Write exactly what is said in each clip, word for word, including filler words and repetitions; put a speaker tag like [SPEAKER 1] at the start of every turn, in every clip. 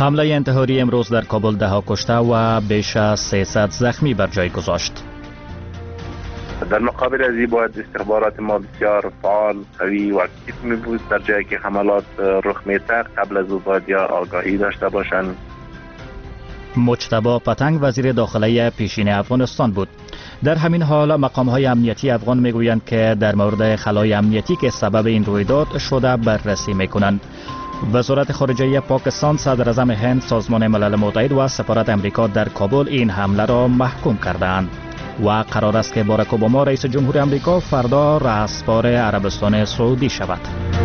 [SPEAKER 1] حمله انتحاری امروز در کابل ده ها کشته و بیش از سیصد زخمی بر جای گذاشت.
[SPEAKER 2] در مقابل از این باید استخبارات ما بسیار فعال، قوی و اکتیو می بود. در جایی که حملات رخ می‌دهد قبل از او باید یا آگاهی داشته باشند.
[SPEAKER 1] مجتبی پتنگ وزیر داخلی پیشین افغانستان بود. در همین حال مقام‌های امنیتی افغان میگویند که در مورد خلای امنیتی که سبب این رویداد شده بررسی میکنند. وزارت خارجه پاکستان، صدر اعظم هند، سازمان ملل متحد و سفارت امریکا در کابل این حمله را محکوم کردند و قرار است که باراک اوباما رئیس جمهور امریکا فردا رهسپار عربستان سعودی شود.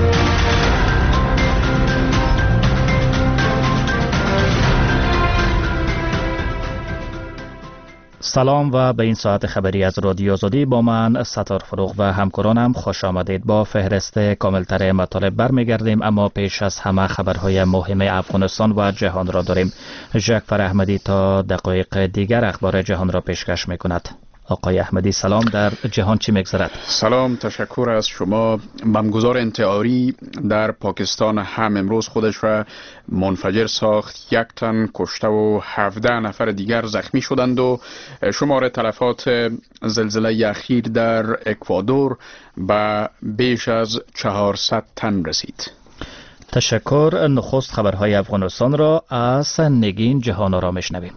[SPEAKER 1] سلام و به این ساعت خبری از رادیو آزادی با من ستار فروغ و همکارانم خوش آمدید. با فهرست کاملتر مطالب برمیگردیم، اما پیش از همه خبرهای مهم افغانستان و جهان را داریم. جعفر احمدی تا دقایق دیگر اخبار جهان را پیشکش میکند. آقای احمدی سلام، در جهان چی میگذرد؟
[SPEAKER 3] سلام، تشکر از شما. بمبگذار انتحاری در پاکستان هم امروز خودش را منفجر ساخت. یک تن کشته و هفده نفر دیگر زخمی شدند و شمار تلفات زلزله اخیر در اکوادور به بیش از چهارصد تن رسید.
[SPEAKER 1] تشکر. نخست خبرهای افغانستان را از نگین جهان را میشنویم.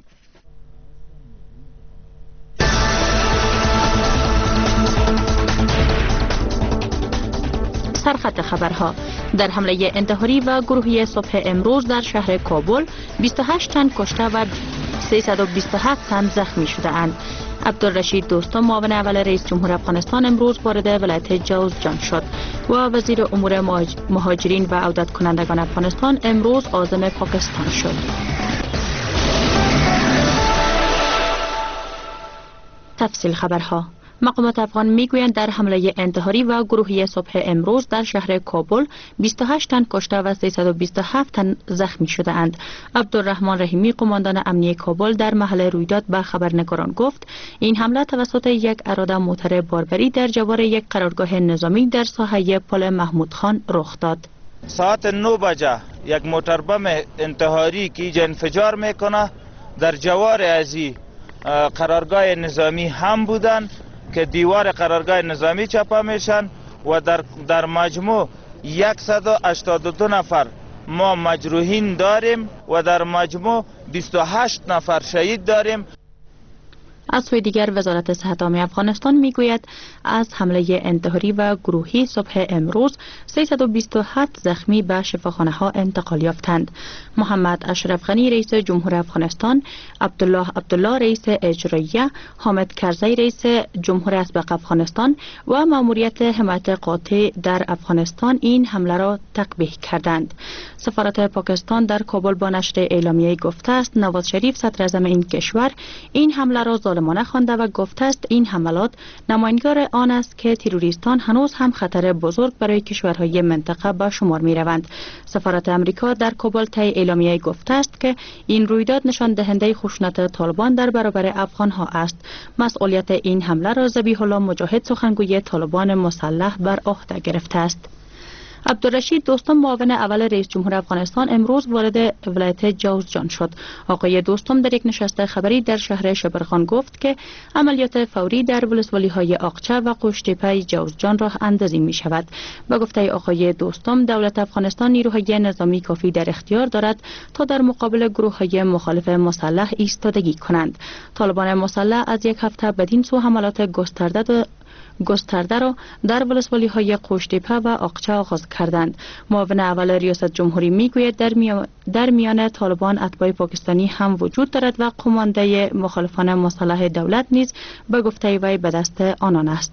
[SPEAKER 4] سرخط خبرها: در حمله انتحاری و گروهی صبح امروز در شهر کابل بیست و هشت تن کشته و سیصد و بیست و هفت تن زخمی شده اند. عبدالرشید دوستم، معاون اول رئیس جمهور افغانستان، امروز وارد ولایت جوزجان شد و وزیر امور مهاجرین و عودت کنندگان افغانستان امروز عازم پاکستان شد. تفصیل خبرها: مقامات افغان میگویند در حمله انتحاری و گروهی صبح امروز در شهر کابل بیست و هشت تن کشته و سیصد و بیست و هفت تن زخمی شده اند. عبدالرحمن رحیمی، قماندان امنیه کابل، در محل رویداد به خبرنگاران گفت این حمله توسط یک اراده موتر باربری در جوار یک قرارگاه نظامی در ساحه پل محمود خان رخ داد.
[SPEAKER 5] ساعت نه بجه یک موتر بم انتحاری که اینجا انفجار میکنه در جوار ازی قرارگاه نظامی هم بودن که دیوار قرارگاه نظامی چپا میشن و در, در مجموع صد و هشتاد و دو نفر ما مجروحین داریم و در مجموع بیست و هشت نفر شهید داریم.
[SPEAKER 4] از سوی دیگر وزارت صحت عامه افغانستان میگوید از حمله انتحاری و گروهی صبح امروز سیصد و بیست و هفت زخمی به شفاخانه ها انتقال یافتند. محمد اشرف غنی رئیس جمهور افغانستان، عبدالله عبدالله رئیس اجراییه، حامد کرزی رئیس جمهور اسبق افغانستان و ماموریت حمایت قاطع در افغانستان این حمله را تقبیح کردند. سفارت پاکستان در کابل با نشر اعلامیه گفته است نواز شریف، صدر اعظم این کشور، این حمله را ظالمانه خوانده و گفته است این حملات نمایانگر آن است که تروریستان هنوز هم خطر بزرگ برای کشورهای منطقه به شمار می روند. سفارت امریکا در کابل طی اعلامیه گفته است که این رویداد نشان دهنده خشونت طالبان در برابر افغان ها است. مسئولیت این حمله را ذبیح الله مجاهد، سخنگوی طالبان مسلح، بر عهده گرفته است. عبدالرشید دوستم، معاون اول رئیس جمهور افغانستان، امروز وارد ولایت جوزجان شد. آقای دوستم در یک نشست خبری در شهر شبرغان گفت که عملیات فوری در ولسوالی های آقچه و قشتیپه جوزجان راه اندازی می شود. به گفته آقای دوستم، دولت افغانستان نیروهای نظامی کافی در اختیار دارد تا در مقابل گروه های مخالف مسلح ایستادگی کنند. طالبان مسلح از یک هفته بدین سو حملات گسترده گسترده را در ولسوالی های قشتیپه و آقچه آغاز کردند. معاون اول ریاست جمهوری میگوید در, می... در میان طالبان اتباع پاکستانی هم وجود دارد و قمانده مخالفان مسلح دولت نیز به گفته وی به دست آنان است.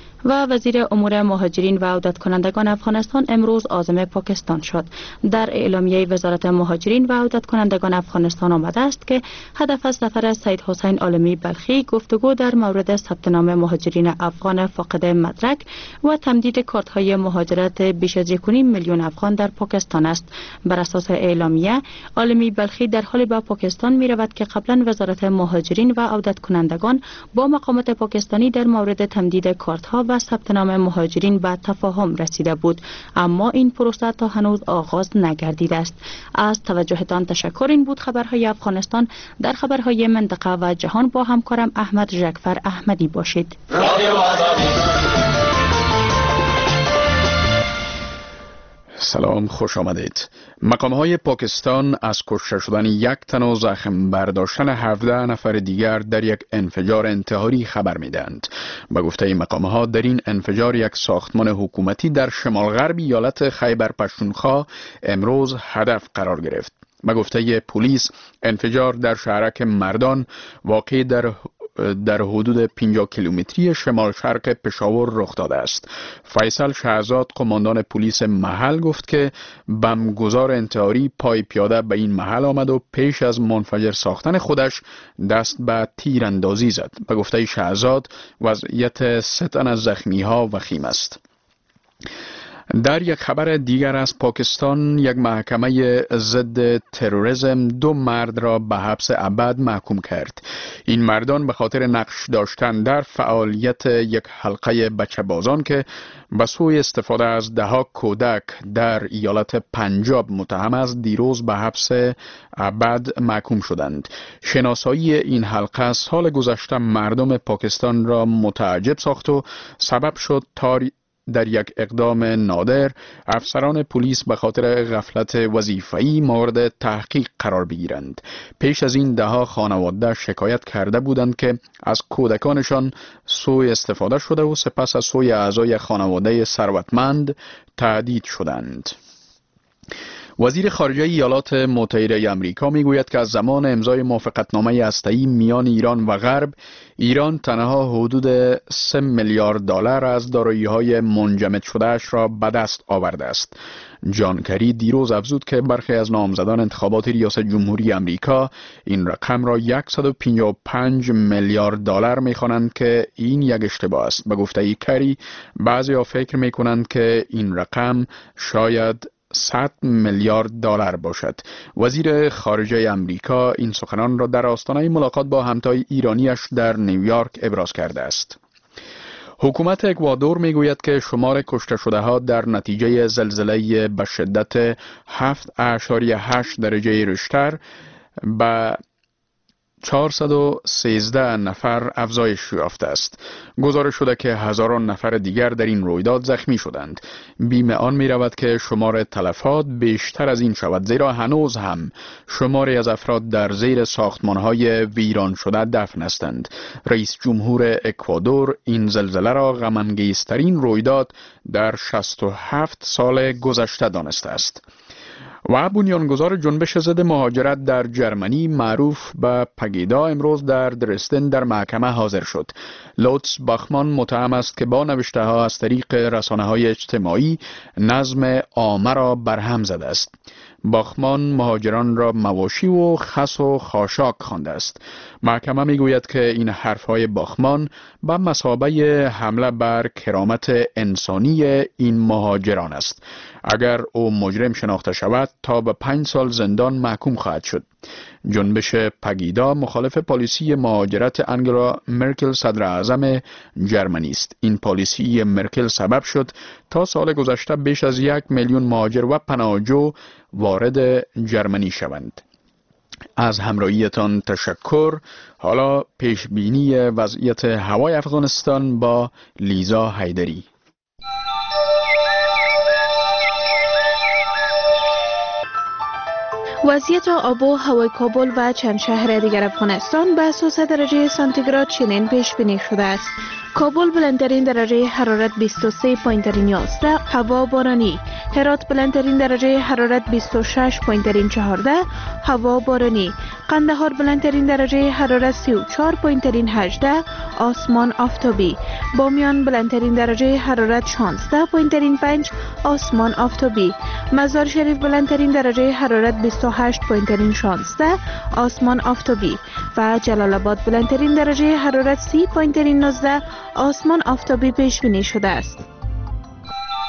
[SPEAKER 4] و وزیر امور مهاجرین و عودت کنندگان افغانستان امروز عازم پاکستان شد. در اعلامیه وزارت مهاجرین و عودت کنندگان افغانستان آمده است که هدف از سفر سید حسین عالمی بلخی گفتگو در مورد ثبت نام مهاجرین افغان فاقد مدرک و تمدید کارت های مهاجرت بیش از یک و نیم میلیون افغان در پاکستان است. بر اساس اعلامیه، عالمی بلخی در حال به پاکستان می رود که قبلا وزارت مهاجرین و عودت کنندگان با مقامات پاکستانی در مورد تمدید کارت ها و و ثبت نام مهاجرین به تفاهم رسیده بود، اما این پروسه تا هنوز آغاز نگردیده است. از توجهتان تشکر. این بود خبرهای افغانستان. در خبرهای منطقه و جهان با همکارم احمد ژکفر احمدی باشید.
[SPEAKER 3] سلام، خوش آمدید. مقام‌های پاکستان از کشته شدن یک تن و زخم برداشتن هفده نفر دیگر در یک انفجار انتحاری خبر می‌دهند. به گفته مقام‌ها در این انفجار یک ساختمان حکومتی در شمال غرب ایالت خیبر پختونخوا امروز هدف قرار گرفت. به گفته پلیس انفجار در شهرک مردان واقع در در حدود پنجاه کیلومتری شمال شرق پشاور رخ داده است. فیصل شهزاد قماندان پلیس محل گفت که بمبگذار انتحاری پای پیاده به این محل آمد و پیش از منفجر ساختن خودش دست به تیراندازی زد. به گفته شهزاد وضعیت سه تن از زخمی ها وخیم است. در یک خبر دیگر از پاکستان، یک محکمه ضد تروریسم دو مرد را به حبس ابد محکوم کرد. این مردان به خاطر نقش داشتن در فعالیت یک حلقه بچه بازان که به سوی استفاده از دهها کودک در ایالت پنجاب متهم است دیروز به حبس ابد محکوم شدند. شناسایی این حلقه سال گذشته مردم پاکستان را متعجب ساخت و سبب شد تا در یک اقدام نادر افسران پلیس به خاطر غفلت وظیفه‌ای مورد تحقیق قرار بگیرند. پیش از این دهها خانواده شکایت کرده بودند که از کودکانشان سوء استفاده شده و سپس از سوی اعضای خانواده ثروتمند تهدید شدند. وزیر خارجه ایالات متحده آمریکا میگوید که از زمان امضای موافقتنامه هسته‌ای میان ایران و غرب، ایران تنها حدود سه میلیارد دلار از دارایی‌های منجمد شده‌اش را به دست آورده است. جان کری دیروز افزود که برخی از نامزدان انتخابات ریاست جمهوری آمریکا این رقم را صد و پنجاه و پنج میلیارد دلار می‌خوانند که این یک اشتباه است. به گفته کری، بعضی‌ها فکر می‌کنند که این رقم شاید صد میلیارد دلار باشد. وزیر خارجه آمریکا این سخنان را در آستانه ملاقات با همتای ایرانیش در نیویورک ابراز کرده است. حکومت اکوادور میگوید که شمار کشته شده ها در نتیجه زلزله به شدت هفت اعشاریه هشت درجه ریشتر به چهارصد و سیزده نفر افزایش یافته است. گزارش شده که هزاران نفر دیگر در این رویداد زخمی شدند. بیم آن می رود که شمار تلفات بیشتر از این شود، زیرا هنوز هم شماری از افراد در زیر ساختمان‌های ویران شده دفن هستند. رئیس جمهور اکوادور این زلزله را غم‌انگیزترین رویداد در شصت و هفت سال گذشته دانسته است. و بنیانگذار جنبش ضد مهاجرت در جرمنی معروف به پگیدا امروز در درستن در محکمه حاضر شد. لوتس باخمان متهم است که با نوشته ها از طریق رسانه های اجتماعی نظم عامه را برهم زده است. باخمان مهاجران را مواشی و خس و خاشاک خوانده است. محکمه میگوید که این حرفهای باخمان به مثابه حمله بر کرامت انسانی این مهاجران است. اگر او مجرم شناخته شود تا به پنج سال زندان محکوم خواهد شد. جنبش پگیدا مخالف پالیسی مهاجرت انگلا مرکل صدر اعظم جرمنی است. این پالیسی مرکل سبب شد تا سال گذشته بیش از یک میلیون مهاجر و پناهجو وارد جرمنی شوند. از همراهیتان تشکر. حالا پیش بینی وضعیت هوای افغانستان با لیزا حیدری.
[SPEAKER 6] وضعیت آب و هوای کابل و چند شهر دیگر افغانستان به اساس درجه سانتیگراد چنین پیش بینی شده است. کابل بلندترین درجه حرارت بیست و سه و یازده، هوا بارانی. هرات بلندترین درجه حرارت بیست و شش و چهارده، هوا بارانی. قندهار بلندترین درجه حرارت سی و چهار و هجده، آسمان آفتابی. بامیان بلندترین درجه حرارت شانزده و پنج، آسمان آفتابی. مزار شریف بلندترین درجه حرارت بیست و هشت و شانزده، آسمان آفتابی. و جلال آباد بلندترین درجه حرارت سی و نوزده، آسمان آفتابی پیش بینی شده است.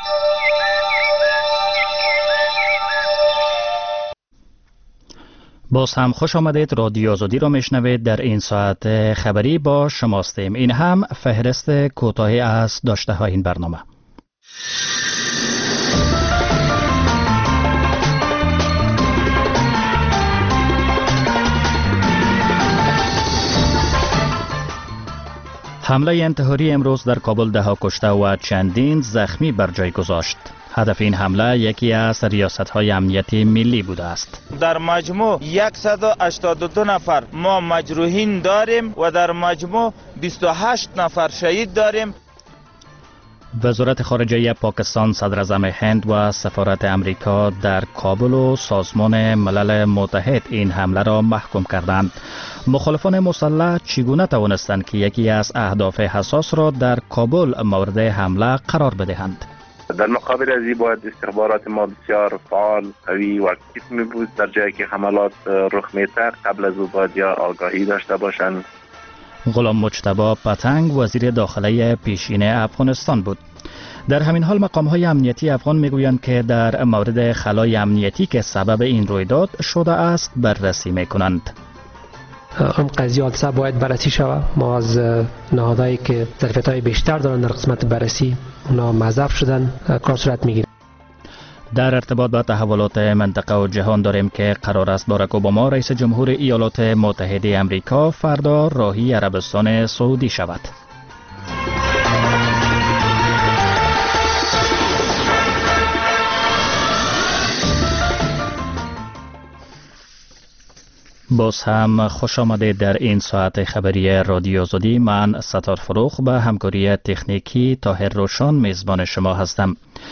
[SPEAKER 1] با باز هم خوش آمدید. رادیو آزادی را میشنوید. در این ساعت خبری با شماستیم. این هم فهرست کوتاهی از داشته های این برنامه. حمله انتحاری امروز در کابل ده ها کشته و چندین زخمی بر جای گذاشت. هدف این حمله یکی از ریاست‌های امنیتی ملی بوده است.
[SPEAKER 5] در مجموع صد و هشتاد و دو نفر ما مجروحین داریم و در مجموع بیست و هشت نفر شهید داریم.
[SPEAKER 1] وزارت خارجه پاکستان، صدر اعظم هند و سفارت امریکا در کابل و سازمان ملل متحد این حمله را محکوم کردند. مخالفان مسلح چگونه توانستند که یکی از اهداف حساس را در کابل مورد حمله قرار بدهند؟
[SPEAKER 2] در مقابل از این باید استخبارات ما بسیار فعال، قوی و اکتیو می بود. در جایی که حملات رخ می‌دهد قبل از او باید یا آگاهی داشته باشند.
[SPEAKER 1] غلام مجتبی پتنگ وزیر داخله پیشین افغانستان بود. در همین حال مقام‌های امنیتی افغان میگویند که در مورد خلای امنیتی که سبب این رویداد شده است بررسی میکنند.
[SPEAKER 7] این قضیه حادثه باید بررسی شود. ما از نهادهایی که ظرفیت‌های بیشتر دارند در قسمت بررسی اونا معذب شدن کار صورت میگیره.
[SPEAKER 1] در ارتباط با تحولات منطقه و جهان داریم که قرار است باراک اوباما رئیس جمهور ایالات متحده آمریکا فردا راهی عربستان سعودی شود. باز هم خوش آمدید در این ساعت خبری رادیو آزادی. من ستار فروخ به همکاری تکنیکی طاهر روشان میزبان شما هستم.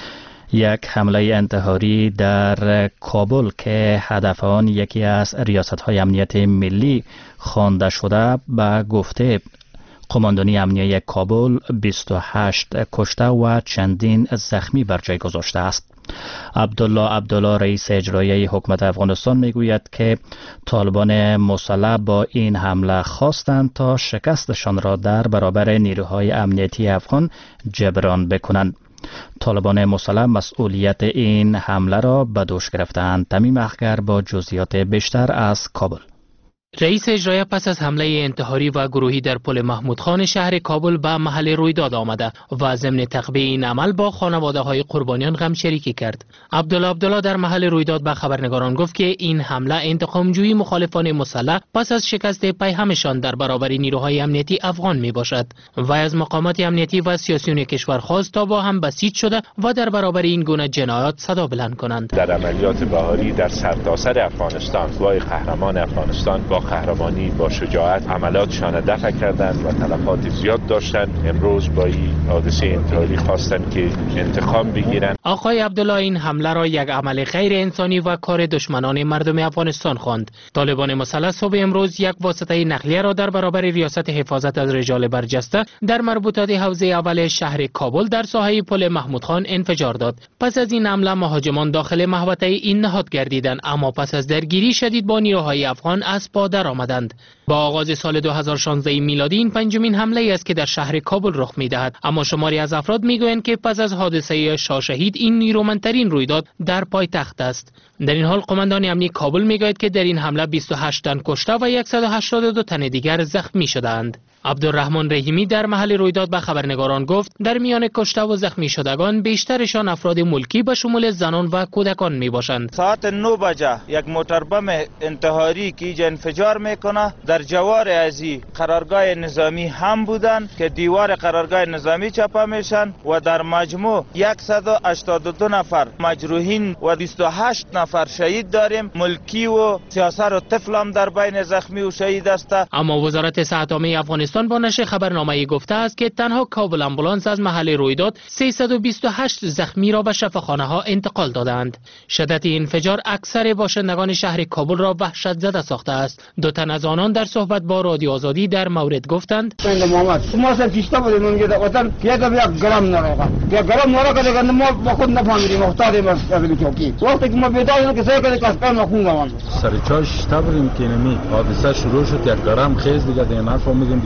[SPEAKER 1] یک حمله انتحاری در کابل که هدف آن یکی از ریاست‌های امنیت ملی خوانده شده به گفته قماندانی امنیه کابل بیست و هشت کشته و چندین زخمی بر جای گذاشته است. عبدالله عبدالله رئیس اجرایی حکومت افغانستان میگوید که طالبان مسلح با این حمله خواستند تا شکستشان را در برابر نیروهای امنیتی افغان جبران بکنند. طالبان مسلح مسئولیت این حمله را به دوش گرفتند. تمیم اخگر با جزئیات بیشتر از کابل.
[SPEAKER 8] رئیس اجرایی پس از حمله انتحاری و گروهی در پل محمود خان شهر کابل به محل رویداد آمده و ضمن تقبیه این عمل با خانواده های قربانیان غم شریکی کرد. عبدالله عبدالله در محل رویداد به خبرنگاران گفت که این حمله انتقامجویی مخالفان مسلح پس از شکست پیهمشان در برابر نیروهای امنیتی افغان می باشد و از مقامات امنیتی و سیاسیون کشور خواست تا با هم بسیج شده و در برابر این گونه جنایات صدا بلند کنند.
[SPEAKER 9] در عملیات بهاری در سرتاسر افغانستان وای قهرمان افغانستان با قهرمانی با شجاعت عملاتشان دفع کردند و تلفات زیاد داشتند. امروز با این حادثه انتحاری خواستند که انتقام بگیرند.
[SPEAKER 8] آقای عبدالله این حمله را یک عمل غیر انسانی و کار دشمنان مردم افغانستان خواند. طالبان مسلح صبح امروز یک واسطه نقلیه را در برابر ریاست حفاظت از رجال برجسته در مربوطات حوزه اول شهر کابل در ساحه پل محمود خان انفجار داد. پس از این حمله مهاجمان داخل محوطه این نهاد گردیدند، اما پس از درگیری شدید با نیروهای افغان از پا در آمدند. با آغاز سال دو هزار و شانزده میلادی این پنجمین حمله است که در شهر کابل رخ می‌دهد، اما شماری از افراد میگویند که پس از حادثه شاهشهید این نیرومندترین رویداد در پایتخت است. در این حال قماندان امنیتی کابل میگوید که در این حمله بیست و هشت تن کشته و صد و هشتاد و دو تن دیگر زخمی شدند. عبدالرحمن رحیمی در محل رویداد به خبرنگاران گفت در میان کشته و زخمی شدگان بیشترشان افراد ملکی به شمول زنان و کودکان می باشند.
[SPEAKER 5] ساعت نه بجه یک موتر بم انتحاری که اینجا انفجار میکنه در جوار ازی قرارگاه نظامی هم بودن که دیوار قرارگاه نظامی چپه میشن و در مجموع صد و هشتاد و دو نفر مجروحین و بیست و هشت نفر شهید داریم. ملکی و سیاسر و طفل هم در بین زخمی و شهید است.
[SPEAKER 8] اما وزارت صحت عامه افغانستان با نشر خبرنامه‌ای گفته است که تنها کابل آمبولانس از محل رویداد سیصد و بیست و هشت زخمی را به شفاخانه ها انتقال دادند. شدت انفجار اکثر باشندگان شهر کابل را وحشت زده ساخته است. دو تن از آنان در صحبت با رادیو آزادی در مورد گفتند
[SPEAKER 10] محمد ما سر کشته بودیم اونجا وطن یک گرم نراقه یک گرم نراقه دیگه ما با خود نفهمیدیم افتادیم از چوکی. وقتی که ما بیدار که سر کده کاسکار مخون روان
[SPEAKER 11] سر چاش شته بودیم که نمی حادثه شروع شد یک گرم خیز دیگه دیگه نفهمیدیم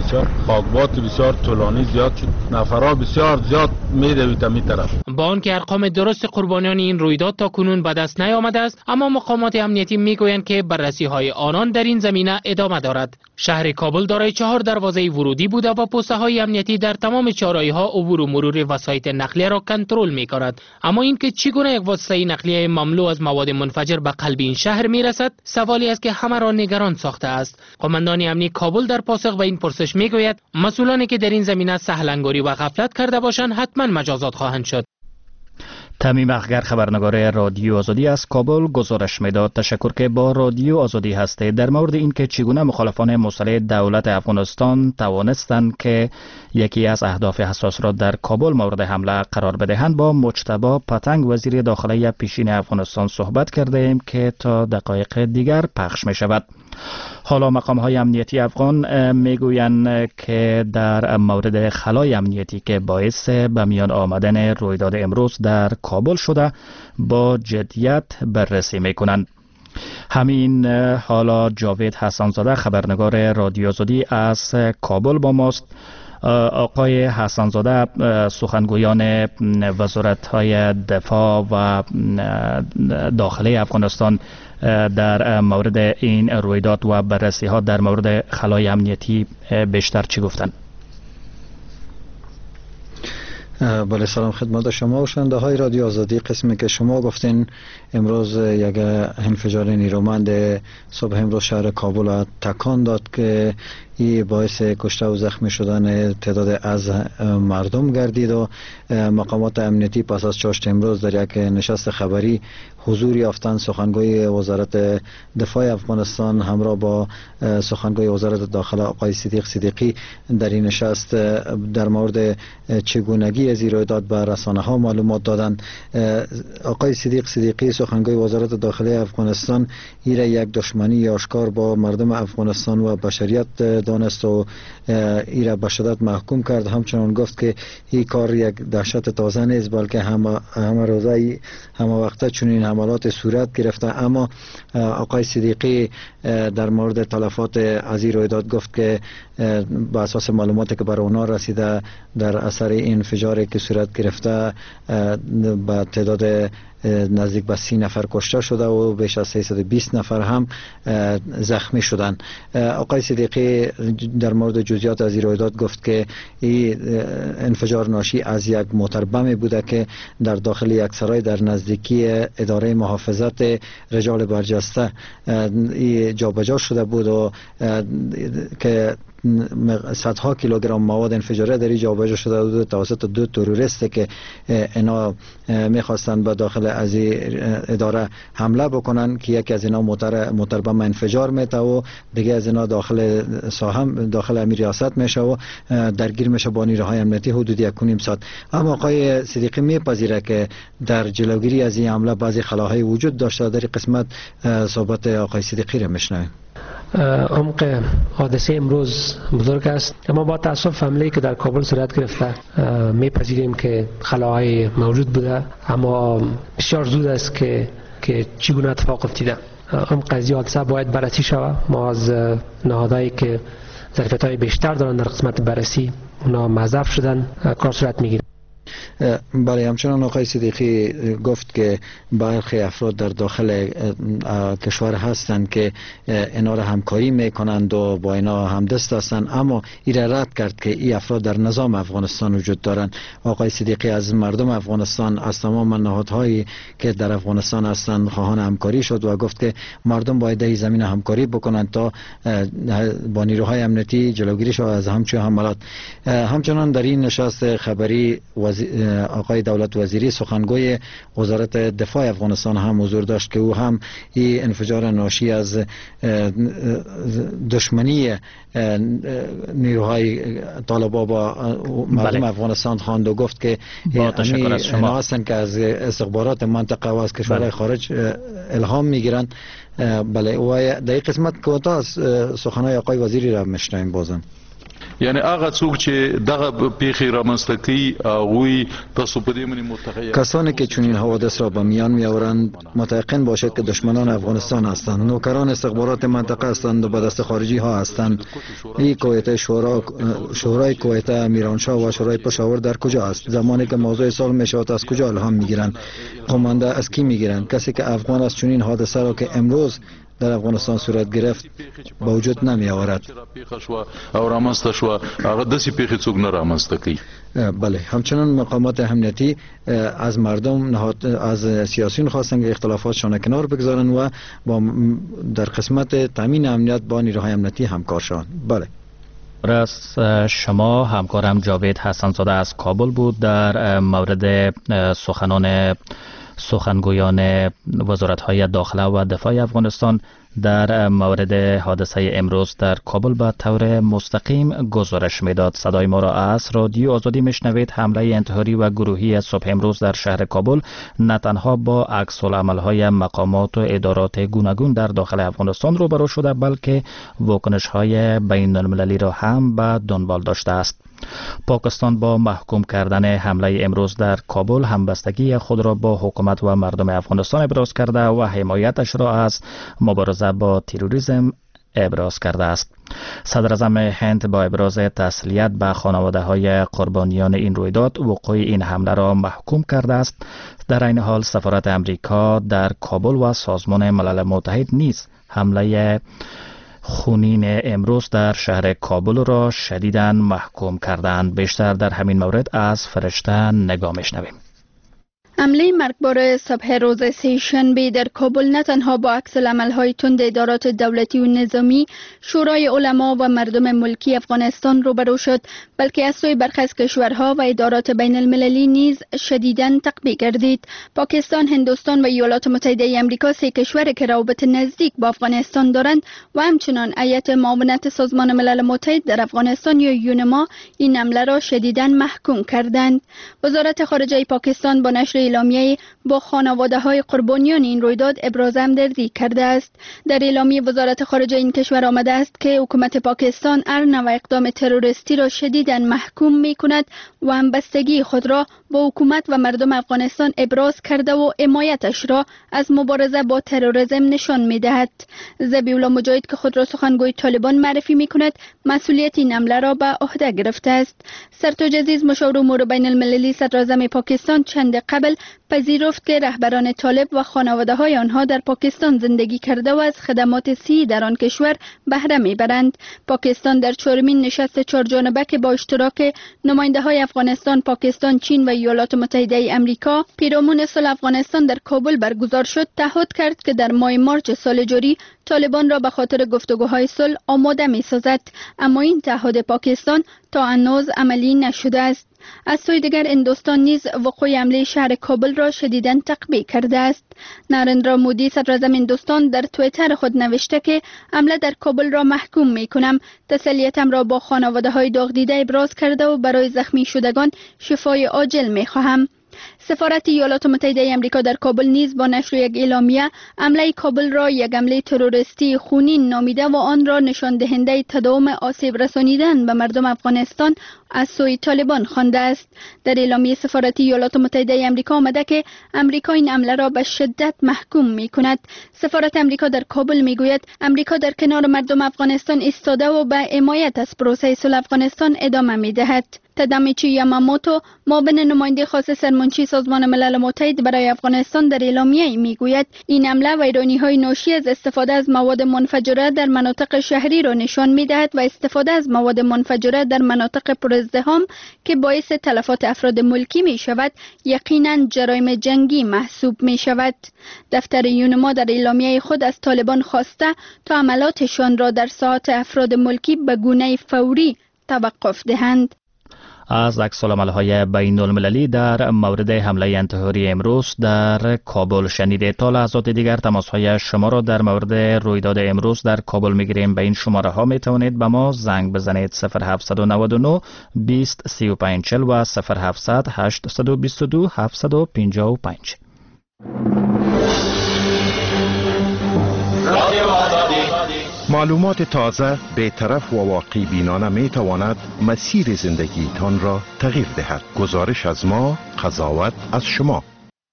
[SPEAKER 11] بسیار خاکبات بسیار طولانی زیاد شد، نفرها بسیار زیاد می‌دوید می طرف.
[SPEAKER 8] با آنکه ارقام درست قربانیان این رویداد تا کنون به دست نیامده است، اما مقامات امنیتی میگویند که بررسی‌های آنان در این زمینه ادامه دارد. شهر کابل دارای چهار دروازه ورودی بوده و پست‌های امنیتی در تمام چهارراهی‌ها عبور و مرور وسایط نقلیه را کنترل می‌کند. اما اینکه چگونه یک واسطه نقلیه مملو از مواد منفجر به قلب این شهر میرسد، سوالی است که همه را نگران ساخته است. قماندان امنی کابل در پاسخ به این پرسش میگوید مسئولانی که در این زمینه سهلنگاری و غفلت کرده باشند حتما مجازات خواهند شد.
[SPEAKER 1] تمیم اخگر خبرنگار رادیو آزادی از کابل گزارش میداد. تشکر که با رادیو آزادی هستید. در مورد اینکه چگونه مخالفان مسلح دولت افغانستان توانستند که یکی از اهداف حساس را در کابل مورد حمله قرار بدهند با مجتبی پتنگ وزیر داخلی پیشین افغانستان صحبت کرده ایم که تا دقایق دیگر پخش می شود. حالا مقام های امنیتی افغان میگویند که در مورد خلای امنیتی که باعث به میان آمدن رویداد امروز در کابل شده با جدیت بررسی میکنند. همین حالا جاوید حسنزاده خبرنگار رادیو آزادی از کابل با ماست. آقای حسنزاده، سخنگویان وزارت‌های دفاع و داخلی افغانستان در مورد این رویداد و بررسی‌ها در مورد خلای امنیتی بیشتر چی گفتند؟
[SPEAKER 12] بله، سلام خدمت شما و شنونده های رادیو آزادی. قسمی که شما گفتین امروز یک انفجار نیرومند صبح امروز شهر کابل را تکان داد که این باعث کشته و زخمی شدن تعداد از مردم گردید و مقامات امنیتی پس از چاشت امروز در یک نشست خبری حضور یافتند. سخنگوی وزارت دفاع افغانستان همراه با سخنگوی وزارت داخله آقای صدیق صدیقی در این نشست در مورد چگونگی از این رویداد به رسانه ها معلومات دادند. آقای صدیق صدیقی سخنگوی وزارت داخله افغانستان این یک دشمنی آشکار با مردم افغانستان و بشریت دانست و این را به شدت محکوم کرد. همچنان گفت که این کار یک دهشت تازه نیست بلکه همه همه روزه همه وقته چنین حملات صورت گرفته. اما آقای صدیقی در مورد تلفات از این رویداد گفت که با اساس معلوماتی که بر اونا رسیده در اثر این انفجاری که صورت گرفته با تعداد نزدیک به سی نفر کشته شده و بیش از سیصد و بیست نفر هم زخمی شدند. آقای صدیقی در مورد جزئیات از این رویداد گفت که این انفجار ناشی از یک موتر بم بوده که در داخل یک سرای در نزدیکی اداره محافظت رجال برجسته جابجا شده بود و که صدها کیلوگرم مواد انفجاری در اینجا جابجا شده بود توسط دو تروریست که اینا میخواستند به داخل از اداره حمله بکنن که یکی از اینا موتر موتر بم انفجار میته و دیگه از اینا داخل ساهم داخل امیر ریاست میشه و درگیر میشه با نیروهای امنیتی حدود یک و نیم ساعت. اما آقای صدیقی میپذیره که در جلوگیری از این حمله بعضی خلاهای وجود داشته. در قسمت صحبت آقای صدیقی را میشنویم.
[SPEAKER 7] عمق حادثه امروز بزرگ است، اما با تاسف حمله که در کابل صورت گرفته میپذیریم که خلاهای موجود بوده، اما بسیار زود است که که چگونه اتفاق افتیده. این قضیه حادثه باید بررسی شود. ما از نهادهایی که ظرفیت‌های بیشتر دارن در قسمت بررسی اونا معذب شدن کار صورت میگیره.
[SPEAKER 12] بله، همچنان آقای صدیقی گفت که برخی افراد در داخل کشور هستند که اینا را همکاری میکنند و با اینا همدست هستند، اما این را رد کرد که این افراد در نظام افغانستان وجود دارند. آقای صدیقی از مردم افغانستان، از تمام نهادهایی که در افغانستان هستند خواهان همکاری شد و گفت که مردم باید در زمین همکاری بکنند تا با نیروهای امنیتی جلوگیری شود از همچین حملات. همچنان در این نشست خبری آقای دولت وزیری سخنگوی وزارت دفاع افغانستان هم حضور داشت که او هم این انفجار ناشی از دشمنی نیروهای طالبان با مردم افغانستان خواند و گفت که اینا هستند که از استخبارات منطقه و از کشورهای خارج الهام میگیرند. بله، و در این قسمت کوتاه سخنهای آقای وزیری را میشنویم. بازم
[SPEAKER 11] یعنی هغه څوک چې دغه پیښې رامنځته کوي هغوی تاسو په دې باندې متخیل
[SPEAKER 12] کسانی که چنین حوادث را به میان میآورند متيقن باشد که دشمنان افغانستان هستند، نوکران استخبارات منطقه هستند و به دست خارجی ها هستند. این کویت شورا شورای کویت امیرانشاه و شورای پشاور در کجا است؟ زمانی که موضوع سال میشود از کجا الهام میگیرند؟ قمانده از کی میگیرند؟ کسی که افغان است چنین حادثه را که امروز در افغانستان صورت گرفت با وجود نمی آورد.
[SPEAKER 11] او رامنځته شو هغه داسې پیښې څوک نه رامنځته کوي.
[SPEAKER 12] بله، همچنان مقامات امنیتی از مردم نهاد از سیاسیون خواستند که اختلافاتشان کنار بگذارند و با در قسمت تامین امنیت با نیروهای امنیتی همکار شوند. بله.
[SPEAKER 1] راست شما همکارم جاوید حسن‌زاده از کابل بود در مورد سخنان سخنگویان وزارت‌های داخله و دفاع افغانستان در مورد حادثه امروز در کابل به طور مستقیم گزارش میداد. صدای ما را از رادیو آزادی میشنوید. حمله انتحاری و گروهی صبح امروز در شهر کابل نه تنها با عکس‌العمل‌های مقامات و ادارات گوناگون در داخل افغانستان روبرو شده، بلکه واکنش‌های بین‌المللی را هم به دنبال داشته است. پاکستان با محکوم کردن حمله امروز در کابل همبستگی خود را با حکومت و مردم افغانستان ابراز کرده و حمایتش را از مبارزه با تروریسم ابراز کرده است. صدر اعظم هند با ابراز تسلیت به خانواده های قربانیان این رویداد وقوع این حمله را محکوم کرده است. در این حال سفارت امریکا در کابل و سازمان ملل متحد نیز حمله خونین امروز در شهر کابل را شدیداً محکوم کردند. بیشتر در همین مورد از فرشته نگاه میشنویم.
[SPEAKER 13] حمله مرگبار صبح روز سه‌شنبه در کابل نه تنها با عکس‌العمل‌های تند ادارات دولتی و نظامی، شورای علما و مردم ملکی افغانستان روبرو شد، بلکه از سوی برخی از کشورها و ادارات بین المللی نیز شدیداً تقبیح گردید. پاکستان، هندوستان و ایالات متحده آمریکا، سه کشور که روابط نزدیک با افغانستان دارند و همچنان هیئت معاونت سازمان ملل متحد در افغانستان یا یونما این حمله را شدیداً محکوم کردند. وزارت خارجه پاکستان با نشر اعلامیه با خانواده های قربانیان این رویداد ابراز همدردی کرده است. در اعلامیه وزارت خارجه این کشور آمده است که حکومت پاکستان هر نوع اقدام تروریستی را شدیداً محکوم می کند و همبستگی خود را با حکومت و مردم افغانستان ابراز کرده و حمایتش را از مبارزه با تروریسم نشان می دهد. ذبیح الله مجاهد که خود را سخنگوی طالبان معرفی می کند، مسئولیت این حمله را به عهده گرفته است. سرتاج عزیز، مشاور امور بین المللی صدر اعظم پاکستان، چند قبل پذیرفت که رهبران طالب و خانواده های آنها در پاکستان زندگی کرده و از خدمات صحی در آن کشور بهره میبرند. پاکستان در چهارمین نشست چهارجانبه که با اشتراک نماینده های افغانستان، پاکستان، چین و ایالات متحده آمریکا پیرامون صلح افغانستان در کابل برگزار شد، تعهد کرد که در ماه مارچ سال جاری طالبان را به خاطر گفتگوهای صلح آماده می سازد، اما این تعهد پاکستان تا هنوز عملی نشده است. از سوی دیگر هندوستان نیز وقوع حمله شهر کابل را شدیداً تقبیح کرده است. نریندرا مودی صدر اعظم هندوستان در توییتر خود نوشته که حمله در کابل را محکوم می کنم، تسلیتم را با خانواده های داغ دیده ابراز کرده و برای زخمی شدگان شفای عاجل می خواهم. سفارت ایالات متحده آمریکا در کابل نیز با نشر یک اعلامیه حمله کابل را یک حمله تروریستی خونین نامیده و آن را نشان دهنده تداوم آسیب رسانیدن به مردم افغانستان از سوی طالبان خوانده است. در اعلامیه سفارت ایالات متحده آمریکا آمده که آمریکا این حمله را به شدت محکوم می کند. سفارت آمریکا در کابل می گوید آمریکا در کنار مردم افغانستان ایستاده و به حمایت از پروسه صلح افغانستان ادامه می دهد. تادامیچی یاماموتو، معاون نماینده خاص سرمنشی سازمان ملل متحد برای افغانستان، در اعلامیه میگوید این حمله ویرانی‌های ناشی از استفاده از مواد منفجره در مناطق شهری را نشان می‌دهد و استفاده از مواد منفجره در مناطق پرازدحام که باعث تلفات افراد ملکی می‌شود یقیناً جرایم جنگی محسوب می‌شود. دفتر یونما در اعلامیه خود از طالبان خواسته تا عملاتشان را در ساحات افراد ملکی به گونه فوری توقف دهند.
[SPEAKER 1] از عکس‌العمل‌های بین‌المللی در مورد حمله انتحاری امروز در کابل شنیده. تا لحظات دیگر تماس‌های شما را در مورد رویداد امروز در کابل می‌گیریم. به این شماره ها می‌توانید به ما زنگ بزنید: صفر هفت نه نه بیست سی و پنج چهل و صفر هفتصد هشتصد و بیست و دو هفتصد و پنجاه و پنج.
[SPEAKER 14] معلومات تازه، بی‌طرف و واقعی بینانه می تواند مسیر زندگیتان را تغییر دهد. گزارش از ما، قضاوت از شما.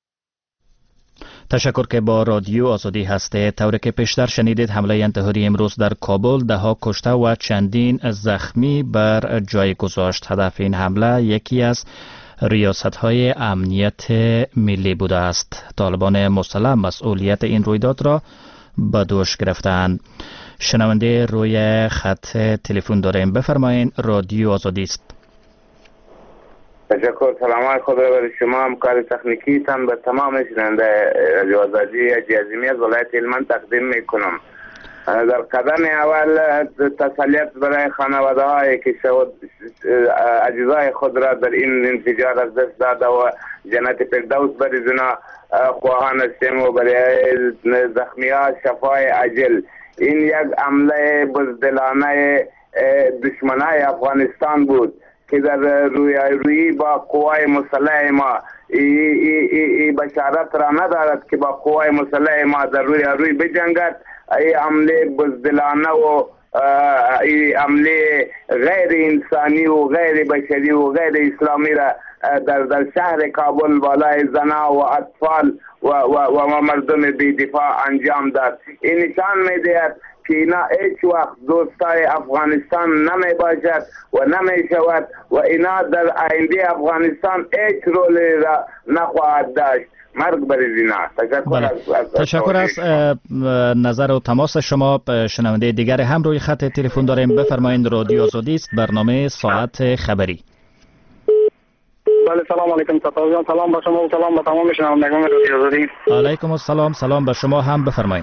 [SPEAKER 1] تشکر که با رادیو آزادی هسته. طوری که پیشتر شنیدید، حمله انتحاری امروز در کابل ده ها کشته و چندین زخمی بر جای گذاشت. هدف این حمله یکی از ریاست‌های امنیت ملی بوده است. طالبان مسلح مسئولیت این رویداد را به دوش گرفتند. شنونده روی خط تلفن داریم، بفرمایید. رادیو آزادی است.
[SPEAKER 2] تشکر. سلام خود را برای شما، همکار تکنیکی تان به تمام شنونده رادیو آزادی عظیمی از ولایت هلمند تقدیم میکنم. در قدم اول تسلیت برای خانواده هایی که عزیزای خود را در این انفجار از دست داده و جنت فردوس برای زنا خواهان هستیم و برای زخمی ها شفای عاجل. این یک حمله بزدلانه دشمنای افغانستان بود که در روی روی با قوای مسلح ما ای, ای, ای, ای بشارت را ندارد که با قوای مسلح ما در روی روی بجنگد. ای حمله بزدلانه و ای حمله غیر انسانی و غیر بشری و غیر اسلامی را در در شهر کابل بالای زنا و اطفال و, و, و مردم بی دفاع انجام داد. این نشان می‌دهد که اینا هیچ وقت دوستای افغانستان نمی باشد و نمی شود و اینا در آینده افغانستان هیچ رولی را نخواهد داشت. مرگ بر اینا. تشکر
[SPEAKER 1] بله.
[SPEAKER 2] از, از
[SPEAKER 1] تشکر از نظر و تماس شما. شنونده دیگر هم روی خط تلفن داریم، بفرمایید. رادیو آزادی است، برنامه ساعت خبری.
[SPEAKER 15] بله، سلام علیکم سطار جان. سلام به شما و سلام به تمام شنوندگان رادیو آزادی.
[SPEAKER 1] علیکم السلام. سلام به شما هم، بفرمایید.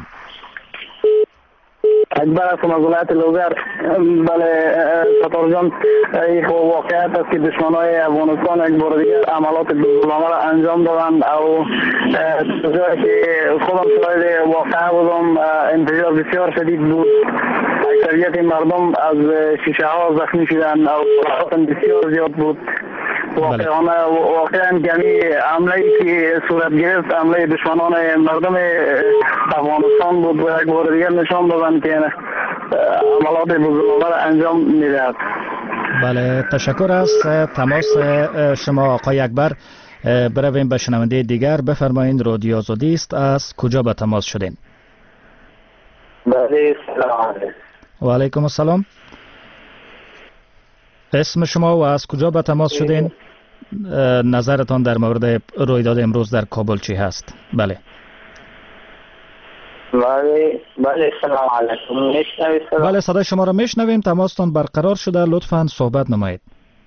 [SPEAKER 15] اکبر هستم از ولایت لوگر. بله سطار جان، این واقعیت است که دشمنای افغانستان یک بار دیگر عملات بزرگوار را انجام دادند او جایی که خودم شاهد واقعه بودم، انفجار بسیار شدید بود. اکثریت مردم از شیشه ها زخمی شدند او حالات بسیار زیاد بود. واقعا واقعا یعنی حمله ای که صورت گرفت حمله دشمنان مردم افغانستان بود و یک بار دیگر نشان دادند که عملات بزرگوار انجام میدهد.
[SPEAKER 1] بله، تشکر از تماس شما آقای اکبر. برویم به شنونده دیگر، بفرمایید. رادیو آزادی است، از کجا به تماس شدین؟
[SPEAKER 15] بله، سلام علیکم.
[SPEAKER 1] و علیکم السلام. اسم شما و از کجا به تماس شدین؟ نظرتان در مورد رویداد امروز در کابل چی هست؟ بله.
[SPEAKER 15] بله بله سلام علیکم. میشنوید؟
[SPEAKER 1] بله، صدای شما را میشنویم. تماستان برقرار شده، لطفاً صحبت نمایید.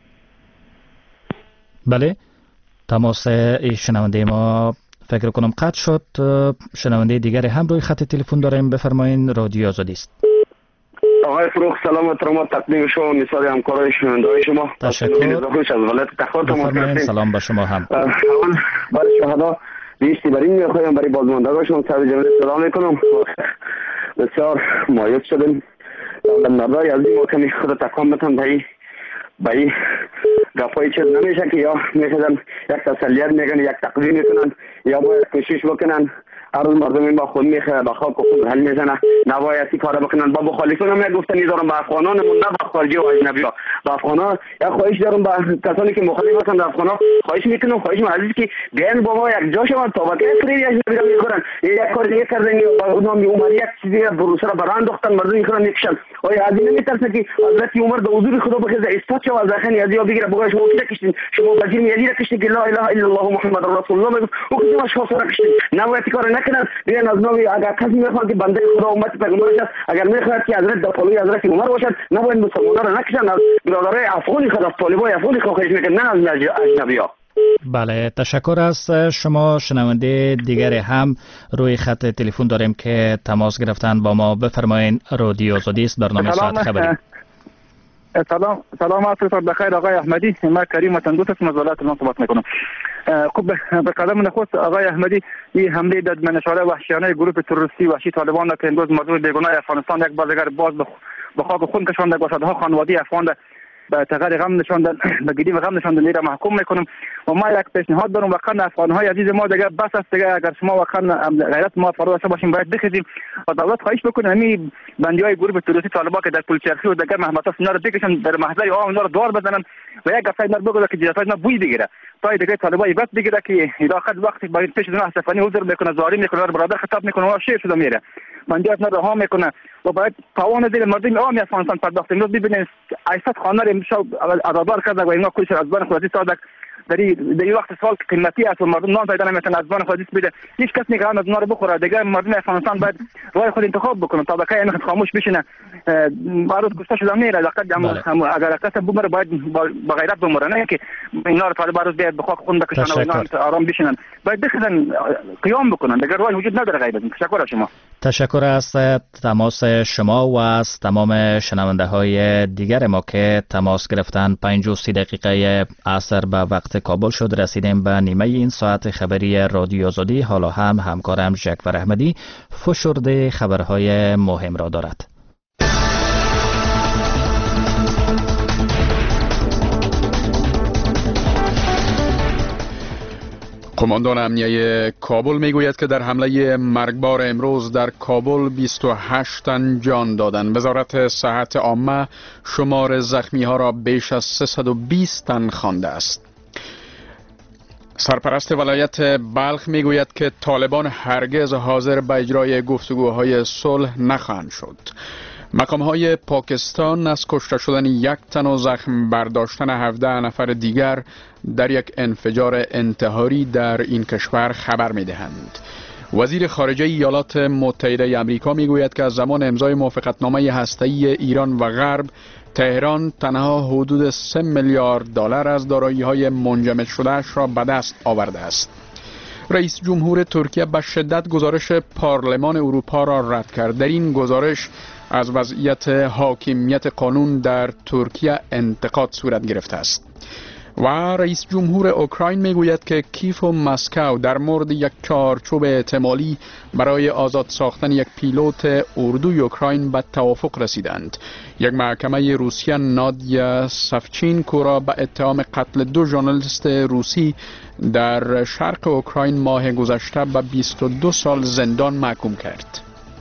[SPEAKER 1] بله، تماس شنونده ما فکر کنم قطع شد. شنونده دیگری هم روی خط تلفن داریم، بفرمایید. رادیو آزادی است.
[SPEAKER 15] آقای فروخ، سلام و احترامات تقدیم شما نثار همکارای شنونده‌های شما.
[SPEAKER 1] تشکر.
[SPEAKER 15] از ولایت تخار تماس گرفتیم.
[SPEAKER 1] سلام به شما هم.
[SPEAKER 15] برای شهدا بیشتر برای این میخوایم برای بازماندگانشون سر جمعیت سلام میکنم. بسیار مایوس شدیم. مردای از این موقع خود تکان بتن به به این گفای چیز نمیشه که یا میشدن یک تسلیت میگن، یک تقویم میکنن، یا باید کوشش بکنن هر روز مردم با خود میخواه با خاک و خود حل میزنه. نباید این کار بکنن. با مخالفان هم یک گفتنی دارم به افغانانمون، نه به خارجی و اجنبی ها. با افغانا یک خواهش دارم، با کسانی که مخالف هستند افغانا خواهش میکنم، خواهش عزیز که بیان با ما یک جا شوند تا وقتی فری اجنبی را میکنن یک کار دیگه کردن با اونم عمر یک چیزی بروسه را بران انداختن مردم میکنن میکشن. آیا از این نمیترسه که حضرت عمر به حضور خدا بخیزه اثبات شود از داخل یزی ها بگیره بگه شما کی کشتین؟ شما وزیر یزی را کشتین که لا اله الا الله محمد رسول الله میگه او کدوم اشخاص را کشتین؟ نباید کار نکنن. بیان از نوعی اگر کسی میخواد که بنده خدا امت پیغمبر باشد، اگر میخواد که حضرت دپالوی حضرت عمر باشد، نباید مسلمانان را نکشن. از برادرای افغانی خود از طالبای افغانی خواهش میکنن، نه از اجنبی ها.
[SPEAKER 1] بله، تشکر از شما. شنونده دیگر هم روی خط تلفن داریم که تماس گرفتن با ما، بفرمایید. رادیو آزادی است، برنامه ساعت خبری.
[SPEAKER 15] سلام سلام عصر بخیر آقای احمدی. من کریم وطندوس هستم، از ولایت هلمند صحبت میکنم. خب به قدم نخست آقای احمدی، این حمله در منشور وحشیانه گروه تروریستی وحشی طالبان که امروز مردم بیگناه افغانستان یک بار دیگر باز به خاک خون کشانده و صدها خانواده افغان
[SPEAKER 16] به تغییر غم نشاندن به گیری و غم نشاندن را محکوم میکنم. و ما یک پیشنهاد دارم واقعا افغان‌های عزیز ما دیگه بس است دیگه، اگر شما واقعا غیرت ما فرا داشته باشیم باید بخیزیم و دولت خواهش بکنه همین بندی‌های گروه تروریستی طالبان که در پل چرخی و دیگر محمدات اینا رو بکشن در محضر عام اینا رو دار بزنن و یک گفته اینا رو بگذار که جزای اینا بوی بگیره تا دیگه طالبان عبرت بگیره که علاقه وقتی باید پیش دونه استفانی حضور میکنه ظالم میکنه برادر خطاب میکنه و شیر شده میره بندیات اینا رها میکنه و باید توان دل مردم عام افغانستان پرداخت. امروز ببینید هشتصد خانه رو امشب عذابار کرده و اینا کلش از بان خودی سازد در این وقت سال قیمتی است و مردم نان پیدا نمیتونن از بان خودی بده. هیچ کس نگران از اونا رو بخوره دیگه. مردم افغانستان باید راه خود انتخاب بکنه تا بقیه این خاموش بشینه. بارود کشته شده میره لقد اگر کس بمره باید با غیرت بمره نه که اینا رو طالب روز بیاد بخواد خون بکشن و اینا آرام بشینن. باید بخدن قیام بکنن دیگه. راه وجود نداره غیرت. تشکر از شما.
[SPEAKER 1] تشکر از تماس شما و از تمام شنونده های دیگر ما که تماس گرفتن. پنج و سی دقیقه عصر به وقت کابل شد. رسیدیم به نیمه این ساعت خبری رادیو آزادی. حالا هم همکارم جعفر احمدی فشرده خبرهای مهم را دارد.
[SPEAKER 3] قماندان امنیه کابل میگوید که در حمله مرگبار امروز در کابل بیست و هشت تن جان دادند. وزارت صحت عامه شمار زخمی ها را بیش از سیصد و بیست تن خوانده است. سرپرست ولایت بلخ میگوید که طالبان هرگز حاضر به اجرای گفتگوهای صلح نخواهند شد. مقام‌های پاکستان از کشته شدن یک تن و زخم برداشتن هفده نفر دیگر در یک انفجار انتحاری در این کشور خبر می‌دهند. وزیر خارجه ایالات متحده آمریکا میگوید که از زمان امضای موافقتنامه هسته‌ای ایران و غرب، تهران تنها حدود سه میلیارد دلار از دارایی‌های منجمد شده‌اش را به دست آورده است. رئیس جمهور ترکیه به شدت گزارش پارلمان اروپا را رد کرد. در این گزارش از وضعیت حاکمیت قانون در ترکیه انتقاد صورت گرفته است. و رئیس جمهور اوکراین میگوید که کیف و مسکو در مورد یک چارچوب احتمالی برای آزاد ساختن یک پیلوت اردوی اوکراین به توافق رسیدند. یک محکمه روسیه نادیا سافچینکو را به اتهام قتل دو ژورنالیست روسی در شرق اوکراین ماه گذشته به بیست و دو سال زندان محکوم کرد.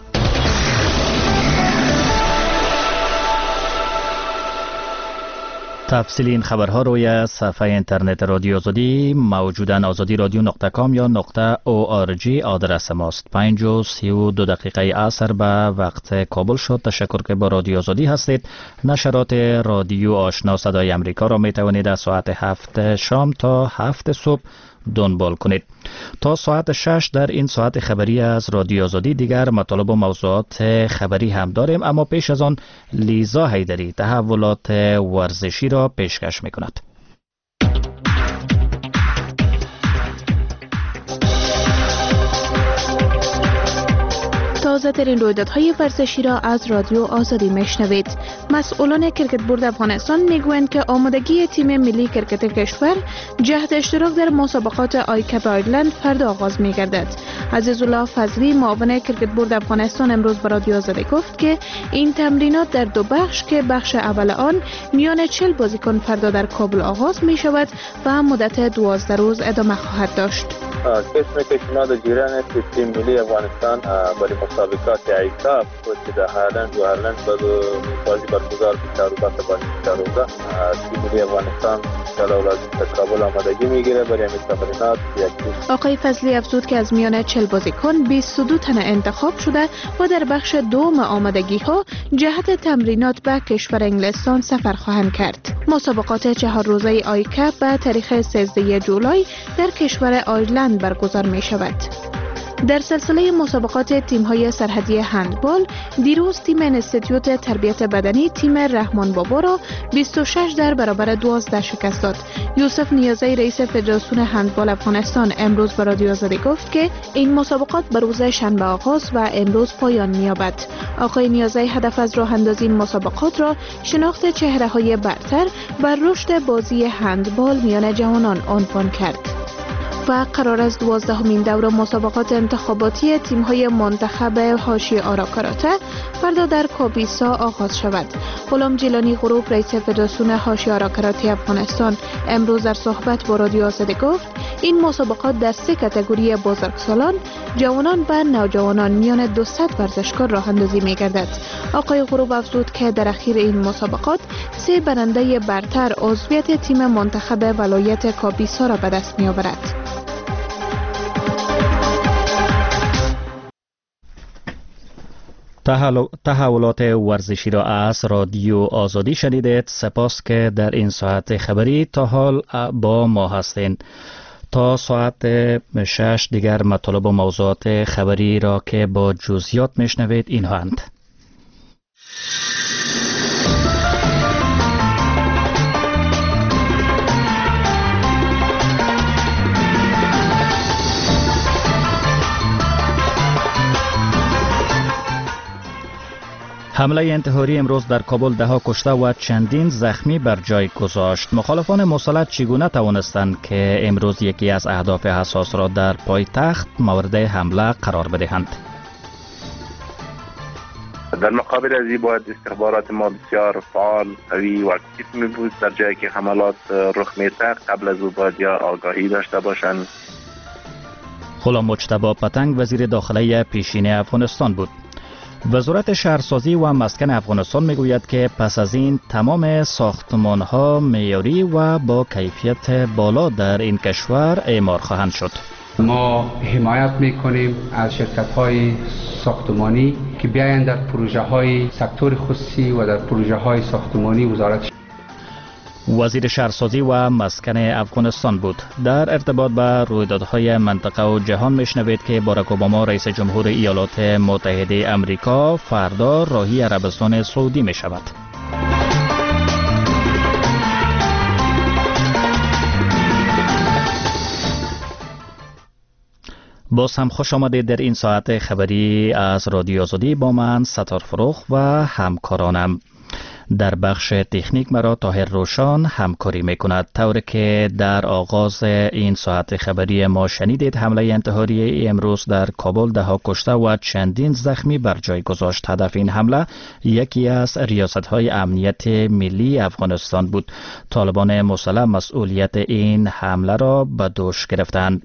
[SPEAKER 1] تفصیل این خبرها روی صفحه اینترنت رادیو آزادی موجودن آزادی رادیو نقطه کام یا نقطه او آر جی آدرس ماست. پنج و سی و دو دقیقه عصر به وقت کابل شد. تشکر که با رادیو آزادی هستید. نشرات رادیو آشنا صدای امریکا را می توانید از ساعت هفت شام تا هفت صبح دنبال کنید. تا ساعت شش در این ساعت خبری از رادیو آزادی دیگر مطالب و موضوعات خبری هم داریم، اما پیش از آن لیزا حیدری تحولات ورزشی را پیشکش می کند.
[SPEAKER 6] تازه ترین رویدادهای ورزشی را از رادیو آزادی میشنوید. مسئولان کرکت بورد افغانستان میگویند که آمادگی تیم ملی کرکت کشور جهت اشتراک در مسابقات آیکپ آیرلند فردا آغاز میگردد. عزیزالله فضلی معاون کرکت بورد افغانستان امروز به رادیو آزادی گفت که این تمرینات در دو بخش که بخش اول آن میان چهل بازیکن فردا در کابل آغاز می شود و مدت دوازده روز ادامه خواهد داشت.
[SPEAKER 17] قسم که شما در جریان است تیم ملی افغانستان برای مسابقات آیکاپ که در هالند و هالند بازی برگزار می‌شود و بعد بازی می‌شود. تیم ملی افغانستان انشاءالله لازم تا کابل آمادگی می‌گیره برای این تمرینات.
[SPEAKER 6] آقای فضلی افزود که از میان چهل بازیکن بیست و دو تن انتخاب شده و در بخش دوم آمادگی‌ها جهت تمرینات به کشور انگلستان سفر خواهند کرد. مسابقات چهار روزه آیکاپ به تاریخ سیزده جولای در کشور آیرلند برگزار می شود. در سلسله مسابقات تیم‌های سرحدی هندبال دیروز تیم انستیتیوت تربیت بدنی تیم رحمان بابا را بیست و شش در برابر دوازده شکست داد. یوسف نیازی رئیس فدراسیون هندبال افغانستان امروز به رادیو آزادی گفت که این مسابقات به روز شنبه آغاز و امروز پایان می‌یابد. آقای نیازی هدف از راه اندازی این مسابقات را شناخت چهره‌های برتر و رشد بازی هندبال میان جوانان عنوان کرد. و قرار است دوازدهمین دوره مسابقات انتخاباتی تیم‌های منتخب حاشیه آرا کاراته فردا در کاپیسا آغاز شود. غلام جیلانی غروب رئیس فدراسیون حاشیه آرا کاراته افغانستان امروز در صحبت با رادیو آزادی گفت این مسابقات در سه کاتگوری بزرگسالان، جوانان و نوجوانان میان دویست ورزشکار راه اندازی می‌گردد. آقای غروب افزود که در اخیر این مسابقات سه برنده برتر عضویت تیم منتخب ولایت کاپیسا را به دست می‌آورد.
[SPEAKER 1] تحولات ورزشی را از رادیو آزادی شنیدید. سپاس که در این ساعت خبری تا حال با ما هستین. تا ساعت شش دیگر مطالب و موضوعات خبری را که با جزئیات میشنوید اینها اند. حمله انتحاری امروز در کابل ده ها کشته و چندین زخمی بر جای گذاشت. مخالفان مسلح چگونه توانستند که امروز یکی از اهداف حساس را در پایتخت مورد حمله قرار بدهند؟
[SPEAKER 2] در مقابل از این باید استخبارات ما بسیار فعال، قوی و اکتیو می بود. در جایی که حملات رخ می‌دهد قبل از او باید یا آگاهی داشته باشند.
[SPEAKER 1] غلام مجتبی پتنگ وزیر داخله پیشین افغانستان بود. وزارت شهرسازی و مسکن افغانستان میگوید که پس از این تمام ساختمان‌ها معیاری و با کیفیت بالا در این کشور اعمار خواهند شد.
[SPEAKER 18] ما حمایت میکنیم از شرکت‌های ساختمانی که بیاین در پروژه‌های سکتور خصوصی و در پروژه‌های ساختمانی وزارت.
[SPEAKER 1] وزیر شهرسازی و مسکن افغانستان بود. در ارتباط به رویدادهای منطقه و جهان میشنوید که باراک اوباما رئیس جمهور ایالات متحده امریکا فردا راهی عربستان سعودی می شود. باز هم خوش آمدید در این ساعت خبری از رادیو آزادی با من ستار فروخ و همکارانم. در بخش تکنیک مرا طاهر روشان همکاری میکند. طوری که در آغاز این ساعت خبری ما شنیدید حمله انتحاری امروز در کابل ده ها کشته و چندین زخمی بر جای گذاشت. هدف این حمله یکی از ریاست‌های امنیت ملی افغانستان بود. طالبان مسلح مسئولیت این حمله را به دوش گرفتند.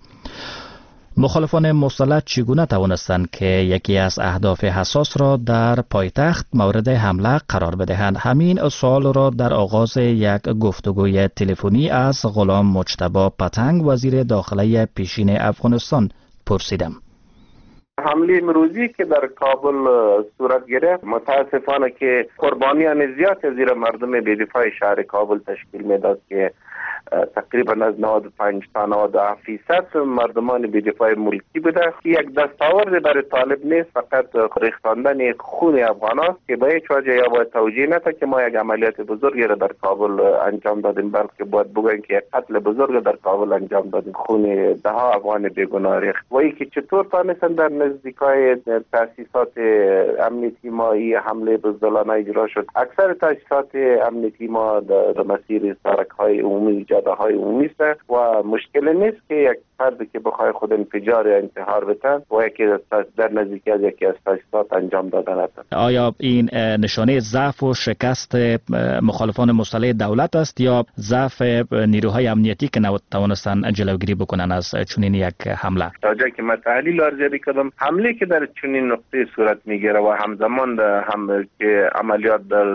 [SPEAKER 1] مخالفان مسلح چگونه توانستند که یکی از اهداف حساس را در پایتخت مورد حمله قرار بدهند؟ همین سوال را در آغاز یک گفتگوی تلفنی از غلام مجتبی پتنگ وزیر داخله پیشین افغانستان پرسیدم.
[SPEAKER 2] حمله امروزی که در کابل صورت گرفت متاسفانه که قربانیان زیاد از زیر مردم بی‌دفاع شهر کابل تشکیل میداد که تقریبا از نود و پنج تا نود و هفت فیصد مردمان بی‌دفاع ملکی بوده. یک دستاورد برای طالب نیست، فقط ریختاندن خون افغان است که به هیچ وجه یا باید توجیه نشه که ما یک عملیات بزرگی را در کابل انجام دادیم، بلکه باید بگوییم که یک قتل بزرگ در کابل انجام دادیم، خون ده ها افغان بیگناه ریخت. و اینکه چطور تانستن در نزدیکای تاسیسات امنیتی ما این حمله بزدلانه اجرا شد. اکثر تاسیسات امنیتی ما در مسیر سرک‌های عمومی، جاده‌های عمومی است و مشکل نیست که یک فردی که بخواد خود انفجار یا انتحار بتن و یکی در نزدیکی از یکی از تاسیسات انجام دادن است.
[SPEAKER 1] آیا این نشانه ضعف و شکست مخالفان مسلح دولت است یا ضعف نیروهای امنیتی که نتوانستند جلوگیری بکنن از چنین یک حمله؟
[SPEAKER 2] تا جایی که من تحلیل ارزیابی کردم حمله که در چنین نقطه صورت میگیره و همزمان هم که عملیات در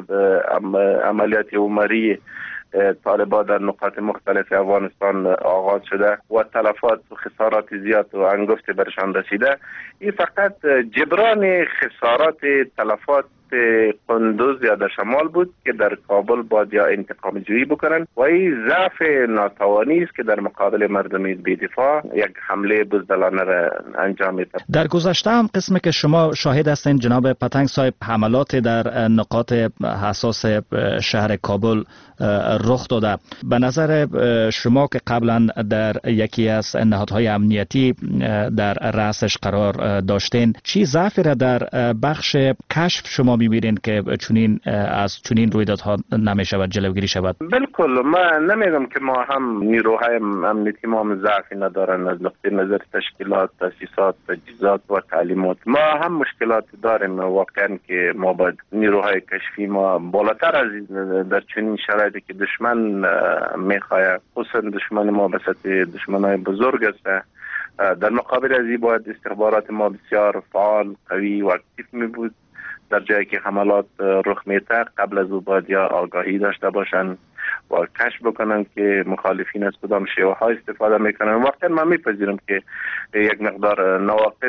[SPEAKER 2] عملیات عمری طالبان در نقاط مختلف افغانستان آغاز شده و تلفات و خسارات زیاد و انگفت برشان رسیده، این فقط جبران خسارات تلفات قندوز یا در شمال بود که در کابل باید یا انتقام جویی بکنن و این ضعف ناتوانی است که در مقابل مردم بی‌دفاع یک حمله بزدلانه را انجام میدهد.
[SPEAKER 1] در گذشته هم قسمی که شما شاهد هستین جناب پتنگ صاحب حملات در نقاط حساس شهر کابل رخ داده. به نظر شما که قبلا در یکی از نهادهای امنیتی در رأسش قرار داشتین، چی ضعفی را در بخش کشف شما شما می‌بینید که چنین از چنین رویدادها نمی‌شود جلوگیری شود؟
[SPEAKER 17] بالکل، ما نمیگم که ما هم نیروهای امنیتی ما هم ضعفی ندارن از نقطه نظر تشکیلات، تاسیسات، تجهیزات و تعلیمات. ما هم مشکلات داریم واقعا که ما باید نیروهای کشفی ما بالاتر از در چنین شرایطی که دشمن میخواه، خصوصا دشمن ما به سطح دشمنای بزرگ است، در مقابل از این باید استخبارات ما بسیار فعال، قوی و اکتیو می بود. در جایی که حملات رخ میده قبل از او باید یا آگاهی داشته باشند و کشف بکنن که مخالفین از کدام شیوه ها استفاده میکنن. واقعا من میپذیرم که یک مقدار نواقص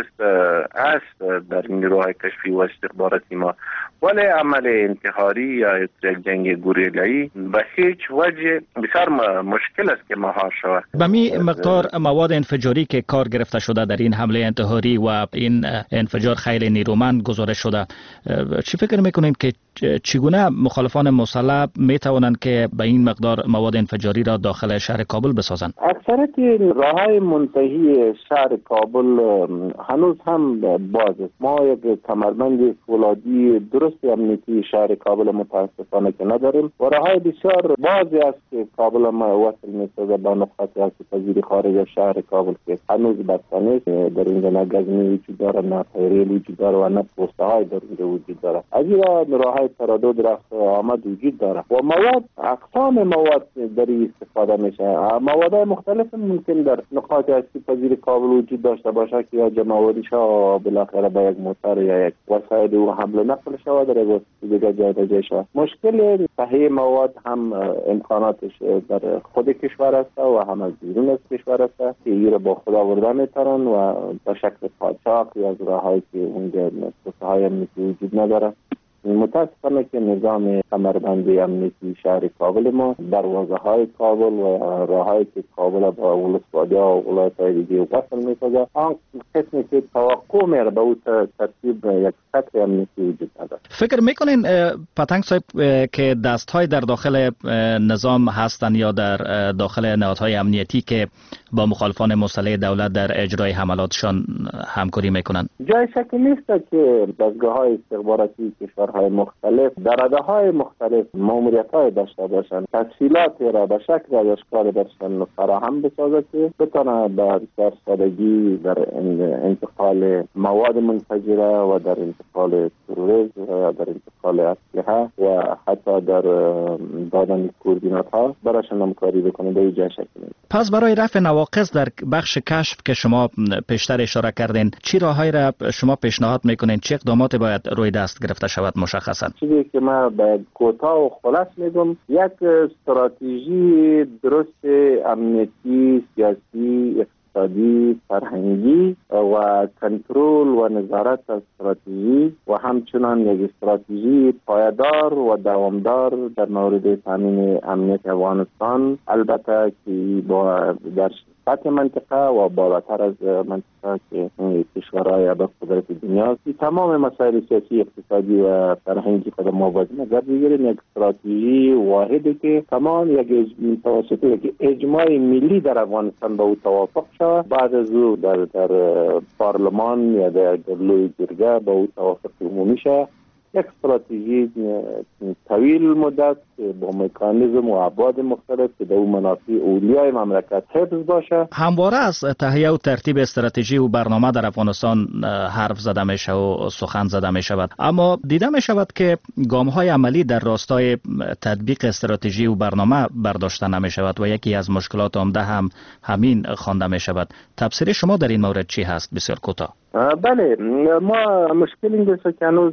[SPEAKER 17] است در نیروهای کشفی و استخباراتی ما، ولی عمل انتحاری یا یک جنگ گوریلایی به هیچ وجه بسیار مشکل است که مهار شود.
[SPEAKER 1] به می مقدار مواد انفجاری که کار گرفته شده در این حمله انتحاری و این انفجار خیلی نیرومند گزارش شده، چی فکر میکنید که چگونه مخالفان مسلح میتوانند که به این مقدار مواد انفجاری را داخل شهر کابل بسازند؟
[SPEAKER 17] اکثریت راههای منتهی شهر کابل هنوز هم باز است. ما یک کمربند فولادی درست امنیتی شهر کابل متاسفانه که نداریم و راههای بسیار بازی است که کابل ما وصل میسازه با نقاط پذیری خارج از شهر کابل که هنوز بسته نیست. در اینجا نه گزمی وجود داره، نه ریل وجود داره و نه پوسته های در اینجا وجود داره. از این راههای تردد رفت آمد وجود داره و مواد، اقسام مواد در این استفاده میشه. مواد مختلف ممکن در نقاط هستی پذیر کابل وجود داشته باشه که یا جمع‌آوری شه و بالاخره به یک موتر یا یک وسایل و حمل نقل شه و در یک دیگه جای دیگه شه. مشکل تهیه مواد هم امکاناتش در خود کشور است و هم از بیرون از کشور است که این را با خود آوردن میترن و به شکل قاچاق یا از راههایی که اونجا توسعه امنیتی وجود نداره. متاسفانه که نظام کمربندی امنیتی شهر کابل ما، دروازه های کابل و راههایی که کابل با ولسوالی و ولایت‌های دیگه وصل می‌سازه، آن قسمی که توقع میره به اون ترتیب یک سطح امنیتی وجود نداره.
[SPEAKER 1] فکر میکنین پتنگ صاحب که دست‌های در داخل نظام هستن یا در داخل نهادهای امنیتی که با مخالفان مسلح دولت در اجرای حملاتشان همکاری میکنن؟
[SPEAKER 17] جای شک نیست که دستگاه‌های استخباراتی کشورهای مختلف در رده‌های مختلف ماموریت‌های داشته باشند، تسهیلاتی را به شکل و اشکال درشان فراهم بسازد که بتونه به بسیار سادگی در انتقال مواد منفجره و در انتقال تروریسم و در انتقال اسلحه و حتی در دادن کوردینات‌ها برایشان همکاری بکنه. به جای شک نیست.
[SPEAKER 1] پس برای رفع نواقص در بخش کشف که شما پیشتر اشاره کردین، چی راههایی را شما پیشنهاد میکنین؟ چه اقدامات باید روی دست گرفته شود مشخصا؟
[SPEAKER 17] چیزی که من باید کوتاه و خلاص میگم، یک استراتژی درست امنیتی، سیاسی، اقتصادی، فرهنگی و کنترل و نظارت استراتژی و همچنان یک استراتژی پایدار و دوامدار در مورد تامین امنیت افغانستان، البته که با در سطح منطقه و بالاتر از منطقه که کشورهای به قدرت دنیا است، تمام مسائل سیاسی، اقتصادی و فرهنگی خود موازنه در بگیریم. یک استراتژی واحدی که تمام یک توسط یک اجماع ملی در افغانستان به او توافق شود، بعد از او در در پارلمان یا در لوی جرگه به او توافق عمومی شود. یک استراتژی طویل مدت با مکانیزم و ابعاد مختلف که در اون منافع اولیای مملکت حفظ باشه.
[SPEAKER 1] همواره از تهیه و ترتیب استراتژی و برنامه در افغانستان حرف زده میشه و سخن زده می شود، اما دیده می شود که گام های عملی در راستای تطبیق استراتژی و برنامه برداشته نمی شود و یکی از مشکلات عمده هم همین خوانده می شود. تفسیر شما در این مورد چی هست؟ بسیار کوتاه.
[SPEAKER 17] بله، ما مشکل این است که هنوز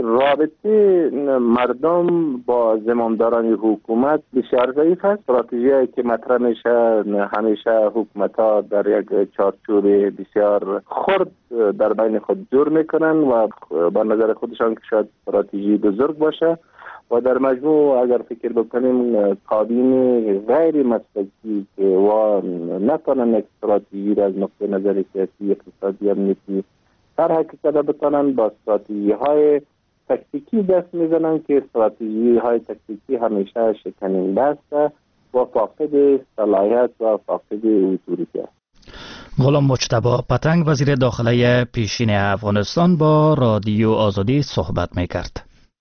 [SPEAKER 17] رابطه مردم با زمامداران حکومت بسیار ضعیف است. استراتژی‌ای که مطرح میشه همیشه حکومت‌ها در یک چارچوب بسیار خرد در بین خود جور میکنن و با نظر خودشان که شاید استراتژی بزرگ باشه و در مجموع اگر فکر بکنیم کابینه غیر مسلکی که و نتونن استراتژی را از نقطه نظر سیاسی، اقتصادی، امنیتی طرح کرده بتونن با استراتژی های تکتیکی دست میزنن که استراتژی های تکتیکی همیشه شکننده است و فاقد صلاحیت و فاقد اتوریته است.
[SPEAKER 1] غلام مجتبی پتنگ، وزیر داخله پیشین افغانستان، با رادیو آزادی صحبت میکرد.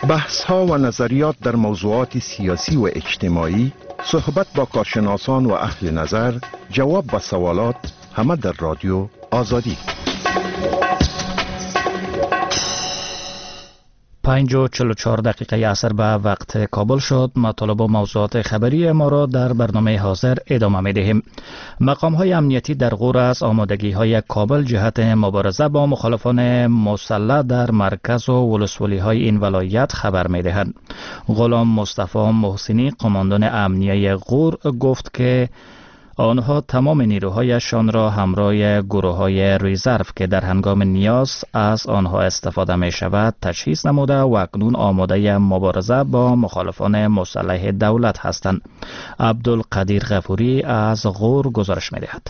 [SPEAKER 14] بحث ها و نظریات در موضوعات سیاسی و اجتماعی، صحبت با کارشناسان و اهل نظر، جواب و سوالات، همه در رادیو آزادی.
[SPEAKER 1] پنج و چل و چهار دقیقه عصر به وقت کابل شد. مطالب و موضوعات خبری ما را در برنامه حاضر ادامه می دهیم. مقام های امنیتی در غور از آمادگی های کابل جهت مبارزه با مخالفان مسلح در مرکز و ولسوالی های این ولایت خبر می دهند. غلام مصطفی محسنی قماندان امنیه غور گفت که آنها تمام نیروهایشان را همراه گروه های ریزرو که در هنگام نیاز از آنها استفاده می شود تجهیز نموده و اکنون آماده مبارزه با مخالفان مسلح دولت هستند. عبدالقدیر غفوری از غور گزارش می دهد.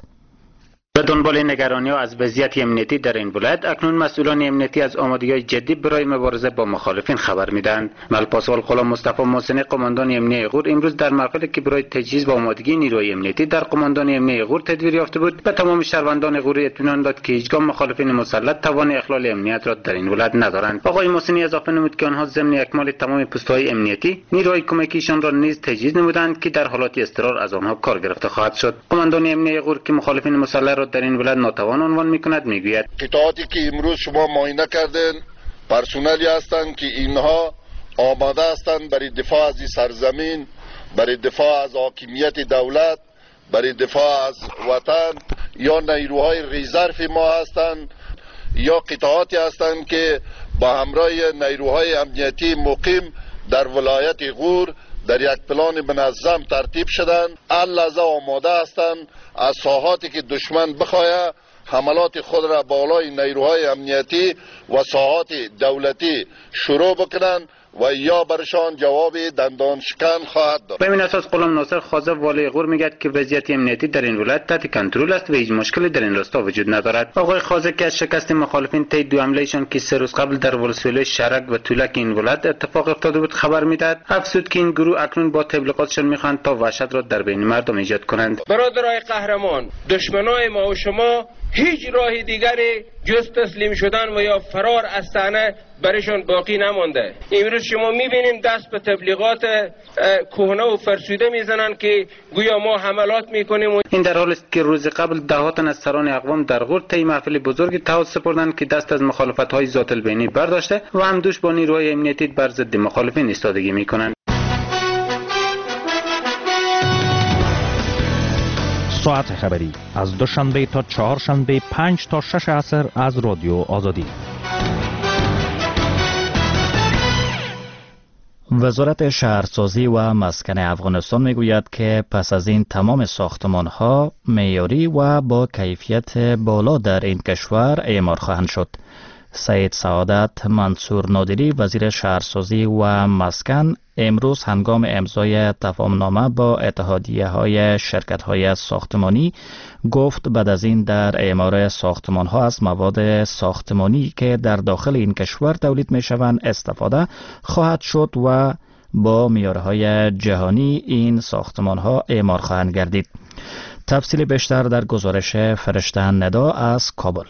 [SPEAKER 8] به دنبال نگرانی ها از وضعیت امنیتی در این ولایت، اکنون مسئولان امنیتی از آمادگی‌های جدی برای مبارزه با مخالفین خبر میدهند. ملپاسوال غلام مصطفی محسنی قماندان امنیه غور امروز در مرحله که برای تجهیز و آمادگی نیروی امنیتی در قماندان امنیه غور تدبیر یافته بود، به تمام شهروندان غور اطمینان داد که هیچگاه مخالفین مسلح توان اخلال امنیت را در این ولایت ندارند. آقای محسنی اضافه نمود که آنها ضمن اکمال تمام پست‌های امنیتی نیروی کمکیشان را نیز تجهیز نمودند که در حالات اضطرار از آنها کار گرفته خواهد شد. قماندان امنیه غور که مخالفین مسلح را در این ولایت ناتوان عنوان میکند میگوید
[SPEAKER 19] قطعاتی که امروز شما معاینه کردین پرسنلی هستند که اینها آماده هستند برای دفاع از این سرزمین، برای دفاع از حاکمیت دولت، برای دفاع از وطن، یا نیروهای ریزرو ما هستند یا قطعاتی هستند که با همراه نیروهای امنیتی مقیم در ولایت غور در یک پلان منظم ترتیب شدند. اللحظه آماده هستند از ساحاتی که دشمن بخواهد حملات خود را بالای نیروهای امنیتی و ساحات دولتی شروع بکنند و یا برشان جواب دندان شکن خواهد داد.
[SPEAKER 8] به این اساس غلام ناصر خازه والی غور میگه که وضعیت امنیتی در این ولایت تحت کنترل است و هیچ مشکلی در این راستا وجود ندارد. آقای خازه که از شکست مخالفین طی دو حملهشان که سه روز قبل در ولسوالی شرک و تولک این ولایت اتفاق افتاده بود خبر میداد، افزود که این گروه اکنون با تبلیغاتشان میخواهند تا وحشت را در بین مردم ایجاد کنند.
[SPEAKER 20] برادرای قهرمان، دشمنای ما و شما هیچ راه دیگری جز تسلیم شدن و یا فرار از صحنه برایشان باقی نمانده. امروز شما میبینیم دست به تبلیغات کهنه و فرسوده میزنن که گویا ما حملات میکنیم.
[SPEAKER 8] این در حالی است که روز قبل دهات از سران اقوام در غور طی محفل بزرگی تهاد سپردند که دست از مخالفت های ذات البینی برداشته و همدوش با نیروهای امنیتی بر ضد مخالفین ایستادگی میکنند.
[SPEAKER 21] ساعت خبری از دوشنبه تا چهارشنبه پنج تا شش عصر از رادیو آزادی.
[SPEAKER 1] وزارت شهرسازی و مسکن افغانستان میگوید که پس از این تمام ساختمان‌ها معیاری و با کیفیت بالا در این کشور اعمار خواهند شد. سید سعادت منصور نادری وزیر شهرسازی و مسکن امروز هنگام امضای تفاهمنامه با اتحادیه های شرکت های ساختمانی گفت بعد از این در اعمار ساختمان ها از مواد ساختمانی که در داخل این کشور تولید می شوند استفاده خواهد شد و با معیارهای جهانی این ساختمان ها اعمار خواهند گردید. تفصیل بیشتر در گزارش فرشته ندا از کابل.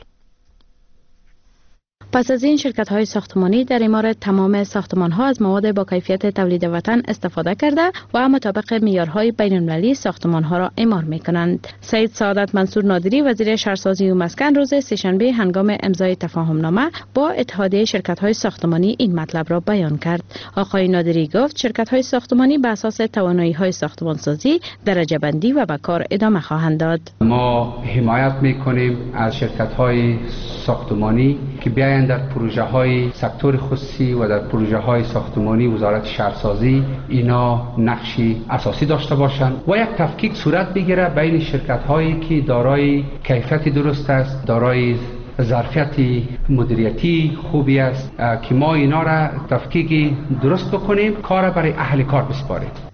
[SPEAKER 4] پس از این شرکت های ساختمانی در اعمار تمام ساختمان ها از مواد با کیفیت تولید وطن استفاده کرده و مطابق معیارهای بین المللی ساختمان ها را اعمار می کنند. سید سعادت منصور نادری وزیر شهرسازی و مسکن روز سه‌شنبه هنگام امضای تفاهمنامه با اتحادیه شرکت های ساختمانی این مطلب را بیان کرد. آقای نادری گفت شرکت های ساختمانی به اساس توانایی های ساختمان سازی درجه بندی و به کار ادامه خواهند داد.
[SPEAKER 18] ما حمایت می کنیم از شرکت های ساختمانی که بیاین در پروژه های سکتور خصوصی و در پروژه های ساختمانی وزارت شهرسازی اینا نقشی اساسی داشته باشند و یک تفکیک صورت بگیره بین شرکت هایی که دارای کیفیت درست است، دارای ظرفیت مدیریتی خوبی است که ما اینا را تفکیک درست بکنیم، کار برای اهل کار بسپاریم.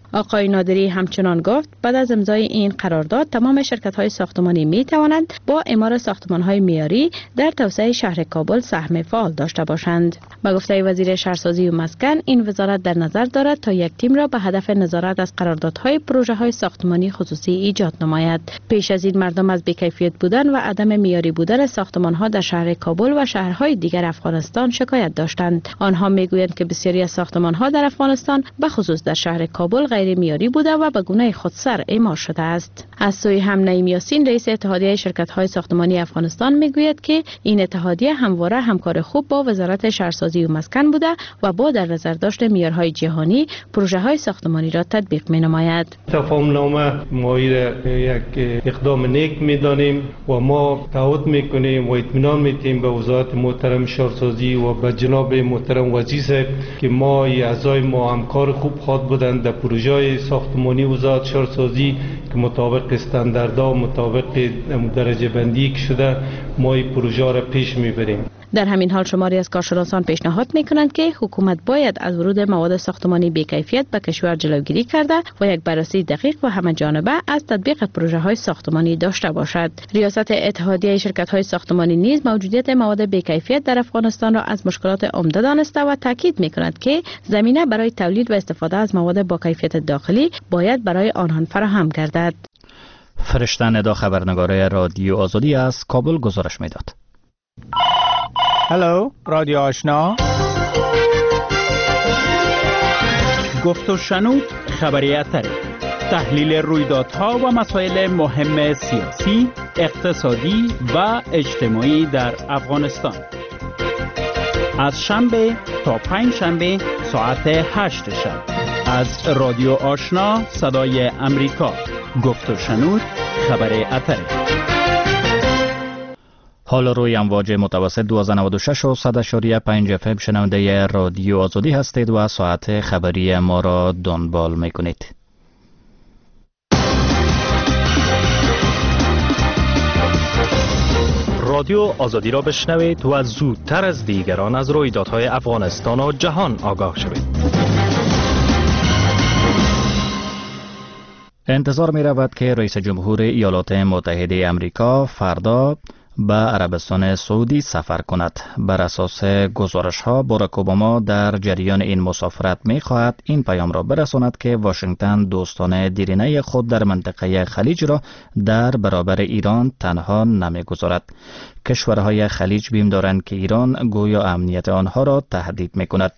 [SPEAKER 4] آقای نادری همچنان گفت بعد از امضای این قرارداد تمام شرکت‌های ساختمانی می‌توانند با اعمار ساختمان‌های معیاری در توسعه شهر کابل سهم فعال داشته باشند. با گفته وزیر شهرسازی و مسکن، این وزارت در نظر دارد تا یک تیم را به هدف نظارت از قراردادهای پروژه‌های ساختمانی خصوصی ایجاد نماید. پیش از این مردم از بی‌کیفیت بودن و عدم معیاری بودن ساختمان‌ها در شهر کابل و شهرهای دیگر افغانستان شکایت داشتند. آنها می‌گویند که بسیاری از ساختمان‌ها در افغانستان به خصوص در شهر کابل غیر معیاری بوده و به گونه خودسر اعمار شده است. از سوی هم نعیم یاسین رئیس اتحادیه شرکت‌های ساختمانی افغانستان می‌گوید که این اتحادیه همواره همکار خوب با وزارت شهرسازی و مسکن بوده و با در نظر داشت معیارهای جهانی پروژه‌های ساختمانی را تطبیق می‌نماید.
[SPEAKER 9] تفاهم‌نامه ما یک اقدام نیک می‌دانیم و ما تعهد می‌کنیم و اطمینان می‌دهیم به وزارت محترم شهرسازی و به جناب محترم وزیر صاحب که ما اعضای ما همکار خوب خواهد بودند در پروژه‌های ساختمانی وزارت شهرسازی که مطابق استانداردها و مطابق درجه بندی که شده ما این پروژه را پیش می‌بریم.
[SPEAKER 4] در همین حال شماری از کارشناسان پیشنهاد می‌کنند که حکومت باید از ورود مواد ساختمانی بی‌کیفیت به کشور جلوگیری کرده و یک بررسی دقیق و همه‌جانبه از تطبیق پروژه‌های ساختمانی داشته باشد. ریاست اتحادیه شرکت‌های ساختمانی نیز موجودیت مواد بی‌کیفیت در افغانستان را از مشکلات عمده دانسته و تاکید می‌کند که زمینه برای تولید و استفاده از مواد با کیفیت داخلی باید برای آنان فراهم گردد.
[SPEAKER 1] فرشته ندا خبرنگار رادیو آزادی از کابل گزارش می‌داد.
[SPEAKER 22] هلو رادیو آشنا، گفت و شنود خبری اتری، تحلیل رویدادها و مسائل مهم سیاسی، اقتصادی و اجتماعی در افغانستان از شنبه تا پنج شنبه ساعت هشت شب از رادیو آشنا صدای امریکا. گفت و شنود خبری اتری.
[SPEAKER 1] حال روی امواج متوسط دویست و نود و شش و صد و پنج اف ام شنونده رادیو آزادی هستید و ساعت خبری ما را دنبال میکنید.
[SPEAKER 21] رادیو آزادی را بشنوید و زودتر از دیگران از رویدادهای افغانستان و جهان آگاه شوید.
[SPEAKER 1] انتظار می رود که رئیس جمهور ایالات متحده امریکا فردا به عربستان سعودی سفر کند. بر اساس گزارش ها باراک اوباما در جریان این مسافرت می خواهد این پیام را برساند که واشنگتن دوستان دیرینه خود در منطقه خلیج را در برابر ایران تنها نمی گذارد. کشورهای خلیج بیم دارند که ایران گویا امنیت آنها را تهدید می کند.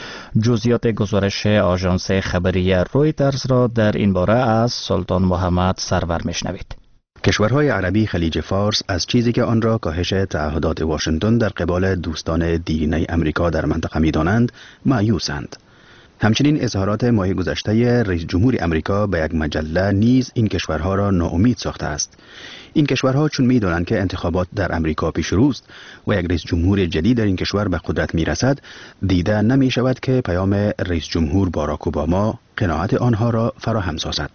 [SPEAKER 1] جزئیات گزارش آژانس خبری رویترز را در این باره از سلطان محمد سرور می شنوید.
[SPEAKER 23] کشورهای عربی خلیج فارس از چیزی که آن را کاهش تعهدات واشنگتن در قبال دوستان دیرینه امریکا در منطقه می‌دانند مایوسند. همچنین اظهارات ماه گذشته رئیس جمهور امریکا به یک مجله نیز این کشورها را ناامید ساخته است. این کشورها چون می‌دانند که انتخابات در امریکا پیش روست و یک رئیس جمهور جدید در این کشور به قدرت می‌رسد، دیده نمی‌شود که پیام رئیس جمهور باراک اوباما قناعت آنها را فراهم سازد.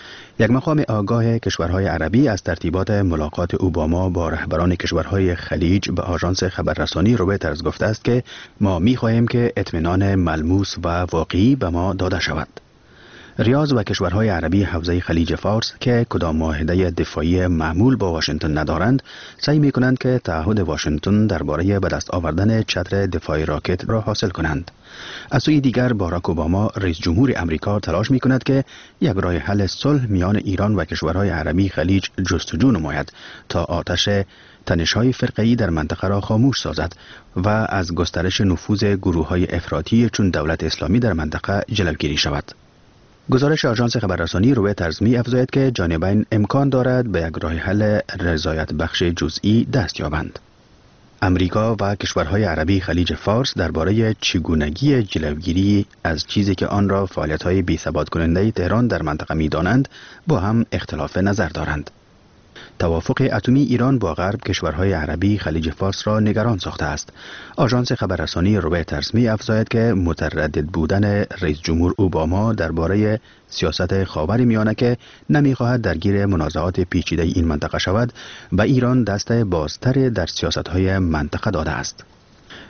[SPEAKER 23] یک مقام آگاه کشورهای عربی از ترتیبات ملاقات اوباما با رهبران کشورهای خلیج به آژانس خبررسانی رویترز گفته است که ما می‌خواهیم که اطمینان ملموس و واقعی به ما داده شود. ریاض و کشورهای عربی حوزه خلیج فارس که کدام معاهده دفاعی معمول با واشنگتن ندارند، سعی می‌کنند که تعهد واشنگتن درباره به دست آوردن چتر دفاعی راکت را حاصل کنند. از سوی دیگر باراک اوباما رئیس جمهور امریکا تلاش می‌کند که یک راه حل صلح میان ایران و کشورهای عربی خلیج جستجو نماید تا آتش تنش‌های فرقه‌ای در منطقه را خاموش سازد و از گسترش نفوذ گروه‌های افراطی چون دولت اسلامی در منطقه جلوگیری شود. گزارش آژانس خبررسانی رویترز می افزاید که جانبین امکان دارد به یک راه حل رضایت بخش جزئی دست یابند. امریکا و کشورهای عربی خلیج فارس درباره چگونگی جلوگیری از چیزی که آن را فعالیت‌های بی‌ثبات کننده تهران در منطقه می‌دانند با هم اختلاف نظر دارند. توافق اتمی ایران با غرب کشورهای عربی خلیج فارس را نگران ساخته است. آژانس خبررسانی رویترز می افزاید که متردد بودن رئیس جمهور اوباما درباره سیاست خاورمیانه که نمی‌خواهد درگیر منازعات پیچیده این منطقه شود، به ایران دست بازتر در سیاست‌های منطقه داده است.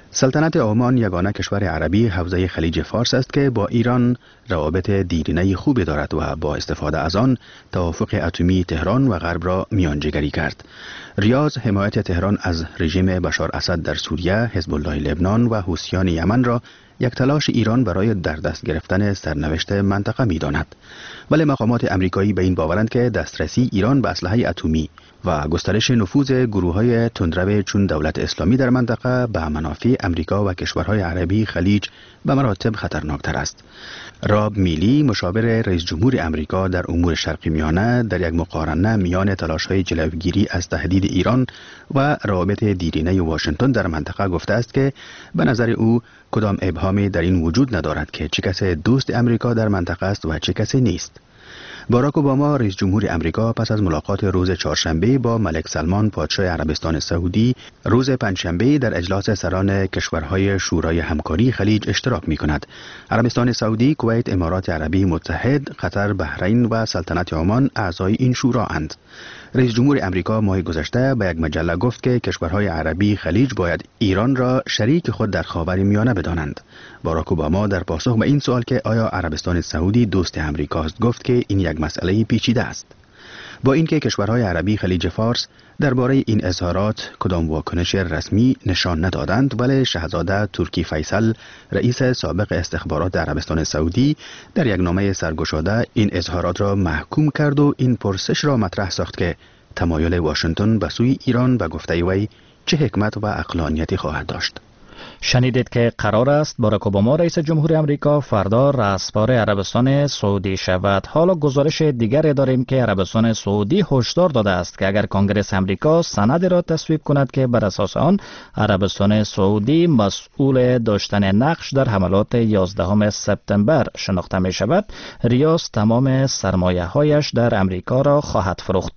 [SPEAKER 23] سلطنت عمان یگانه کشور عربی حوزه خلیج فارس است که با ایران روابط دیرینه خوبی دارد و با استفاده از آن توافق اتمی تهران و غرب را میانجیگری کرد. ریاض حمایت تهران از رژیم بشار اسد در سوریه، حزب الله لبنان و حوثیان یمن را یک تلاش ایران برای در دست گرفتن سرنوشت منطقه می داند. ولی مقامات امریکایی به این باورند که دسترسی ایران به اسلحه اتمی و گسترش نفوذ گروه‌های تندرو چون دولت اسلامی در منطقه به منافع امریکا و کشورهای عربی خلیج به مراتب خطرناکتر است. راب میلی، مشاور رئیس جمهور امریکا در امور شرق میانه، در یک مقارنه میان تلاش‌های جلوگیری از تهدید ایران و روابط دیرینه واشنگتن در منطقه گفته است که به نظر او کدام ابهامی در این وجود ندارد که چه کسی دوست امریکا در منطقه است و چه کسی نیست. باراک اوباما رئیس جمهور امریکا پس از ملاقات روز چهارشنبه با ملک سلمان پادشاه عربستان سعودی روز پنجشنبه در اجلاس سران کشورهای شورای همکاری خلیج اشتراک می کند. عربستان سعودی، کویت، امارات عربی متحد، قطر، بحرین و سلطنت عمان اعضای این شورا اند. رئیس جمهور امریکا ماه گذشته به یک مجله گفت که کشورهای عربی خلیج باید ایران را شریک خود در خاورمیانه بدانند. باراک اوباما در پاسخ به این سوال که آیا عربستان سعودی دوست امریکاست گفت که این یک مسئله پیچیده است. با اینکه کشورهای عربی خلیج فارس درباره این اظهارات کدام واکنش رسمی نشان ندادند، ولی شاهزاده ترکی فیصل رئیس سابق استخبارات عربستان سعودی در یک نامه سرگشاده این اظهارات را محکوم کرد و این پرسش را مطرح ساخت که تمایل واشنگتن به سوی ایران به گفته وی چه حکمت و عقلانیتی خواهد داشت.
[SPEAKER 1] شنیدید که قرار است باراک اوباما رئیس جمهور امریکا فردا رأسپار عربستان سعودی شود. حالا گزارش دیگری داریم که عربستان سعودی هشدار داده است که اگر کنگره امریکا سندی را تصویب کند که بر اساس آن عربستان سعودی مسئول داشتن نقش در حملات یازدهم سپتامبر شناخته می شود، ریاض تمام سرمایه هایش در امریکا را خواهد فروخت.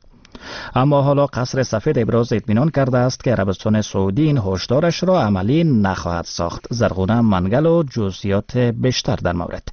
[SPEAKER 1] اما حالا قصر سفید ابراز اطمینان کرده است که عربستان سعودی این هشدارش را عملی نخواهد ساخت. زرغونه منگل و جزئیات بیشتر در مورد.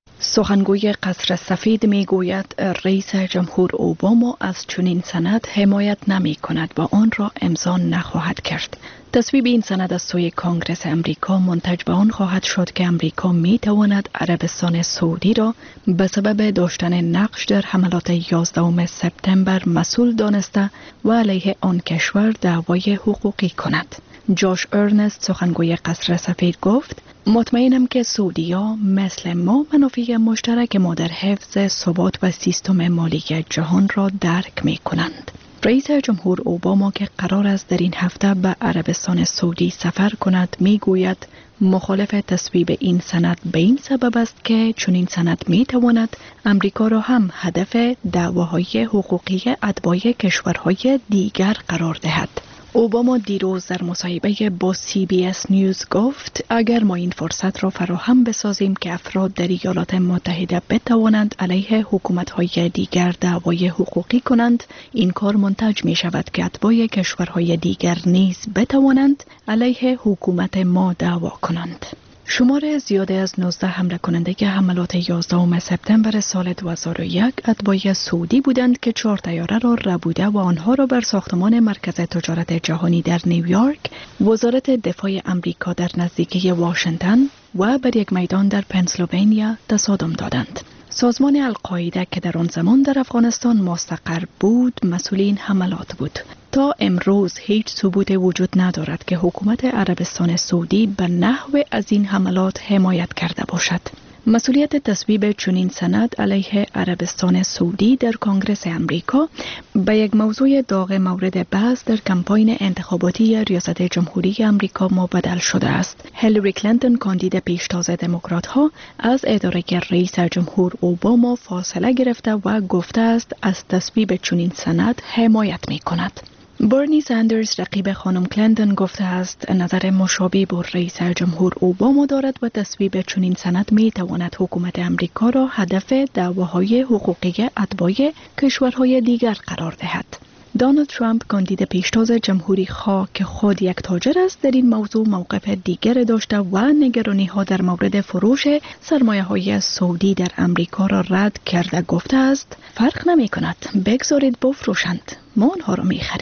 [SPEAKER 4] سخنگوی قصر سفید می گوید رئیس جمهور اوباما از چنین سند حمایت نمی کند و آن را امضا نخواهد کرد. تصویب این سند از سوی کنگره امریکا منتج به آن خواهد شد که امریکا می تواند عربستان سعودی را به سبب داشتن نقش در حملات یازدهم سپتامبر مسئول دانسته و علیه آن کشور دعوای حقوقی کند. جاش ارنست سخنگوی قصر سفید گفت مطمئنم که سعودی‌ها مثل ما منافع مشترک ما در حفظ ثبات و سیستم مالی جهان را درک می کنند. رئیس جمهور اوباما که قرار است در این هفته به عربستان سعودی سفر کند می گوید مخالف تصویب این سند به این سبب است که چون این سند می تواند امریکا را هم هدف دعواهای حقوقی اتباع کشورهای دیگر قرار دهد. اوباما دیروز در مصاحبه با سی بی اس نیوز گفت اگر ما این فرصت را فراهم بسازیم که افراد در ایالات متحده بتوانند علیه حکومت‌های دیگر دعوای حقوقی کنند، این کار منتج می شود که اتباع کشورهای دیگر نیز بتوانند علیه حکومت ما دعوا کنند. شمار زیاده از نوزده حمله کننده حملات یازدهم سپتامبر سال دو هزار و یک اتباع سعودی بودند که چهار طیاره را ربوده و آنها را بر ساختمان مرکز تجارت جهانی در نیویورک، وزارت دفاع امریکا در نزدیکی واشنگتن و بر یک میدان در پنسیلوانیا تصادم دادند. سازمان القاعده که در آن زمان در افغانستان مستقر بود مسئول این حملات بود. تا امروز هیچ ثبوت وجود ندارد که حکومت عربستان سعودی به نحو از این حملات حمایت کرده باشد. مسئولیت تصویب چنین سند علیه عربستان سعودی در کنگره امریکا به یک موضوع داغ مورد بحث در کمپاین انتخاباتی ریاست جمهوری امریکا مبدل شده است. هیلاری کلینتون کاندید پیشتاز دموکرات ها از اداره رئیس جمهور اوباما فاصله گرفته و گفته است از تصویب چنین سند حمایت می کند. برنی ساندرز رقیب خانم کلینتون گفته است نظر مشابه با رئیس جمهور اوباما دارد و تصویب چنین سند می تواند حکومت امریکا را هدف دعواهای حقوقی اتباع کشورهای دیگر قرار دهد. دونالد ترامپ کاندید پیشتاز جمهوری خواه که خود یک تاجر است در این موضوع موقف دیگر داشته و نگرانی ها در مورد فروش سرمایه های سعودی در امریکا را رد کرده گفته است فرق نمی کند، بگذارید بفروشند، ما آنها را می خریم.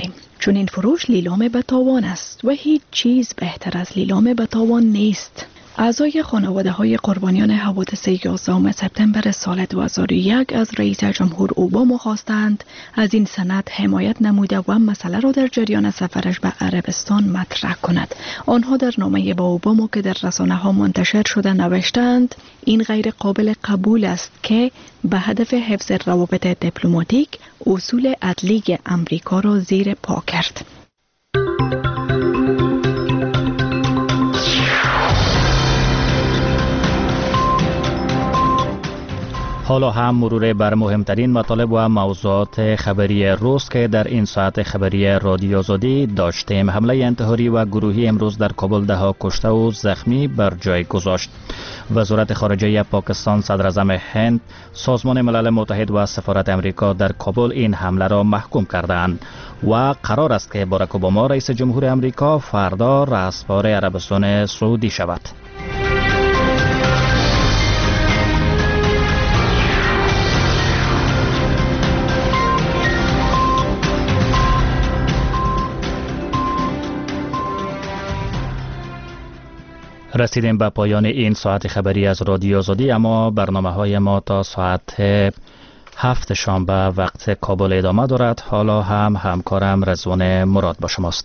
[SPEAKER 5] چون این فروش لیلام به تاوان است و هیچ چیز بهتر از لیلام به تاوان نیست. اعضای خانواده های قربانیان حوادث یازدهم سپتامبر سال دو هزار و یک از رئیس جمهور اوباما خواستند از این سند حمایت نموده و مسئله را در جریان سفرش به عربستان مطرح کند. آنها در نامه با اوباما که در رسانه ها منتشر شده نوشتند این غیر قابل قبول است که به هدف حفظ روابط دیپلماتیک اصول عدلی امریکا را زیر پا کرد.
[SPEAKER 1] حالا هم مرور بر مهمترین مطالب و موضوعات خبری روز که در این ساعت خبری رادیو آزادی داشتیم. حمله انتحاری و گروهی امروز در کابل ده ها کشته و زخمی بر جای گذاشت. وزارت خارجه پاکستان، صدراعظم هند، سازمان ملل متحد و سفارت امریکا در کابل این حمله را محکوم کردند و قرار است که باراک اوباما رئیس جمهور امریکا فردا رهسپار عربستان سعودی شود. رسیدیم به پایان این ساعت خبری از رادیو آزادی، اما برنامه های ما تا ساعت هفت شنبه وقت کابل ادامه دارد. حالا هم همکارم رضوان مراد با شماست.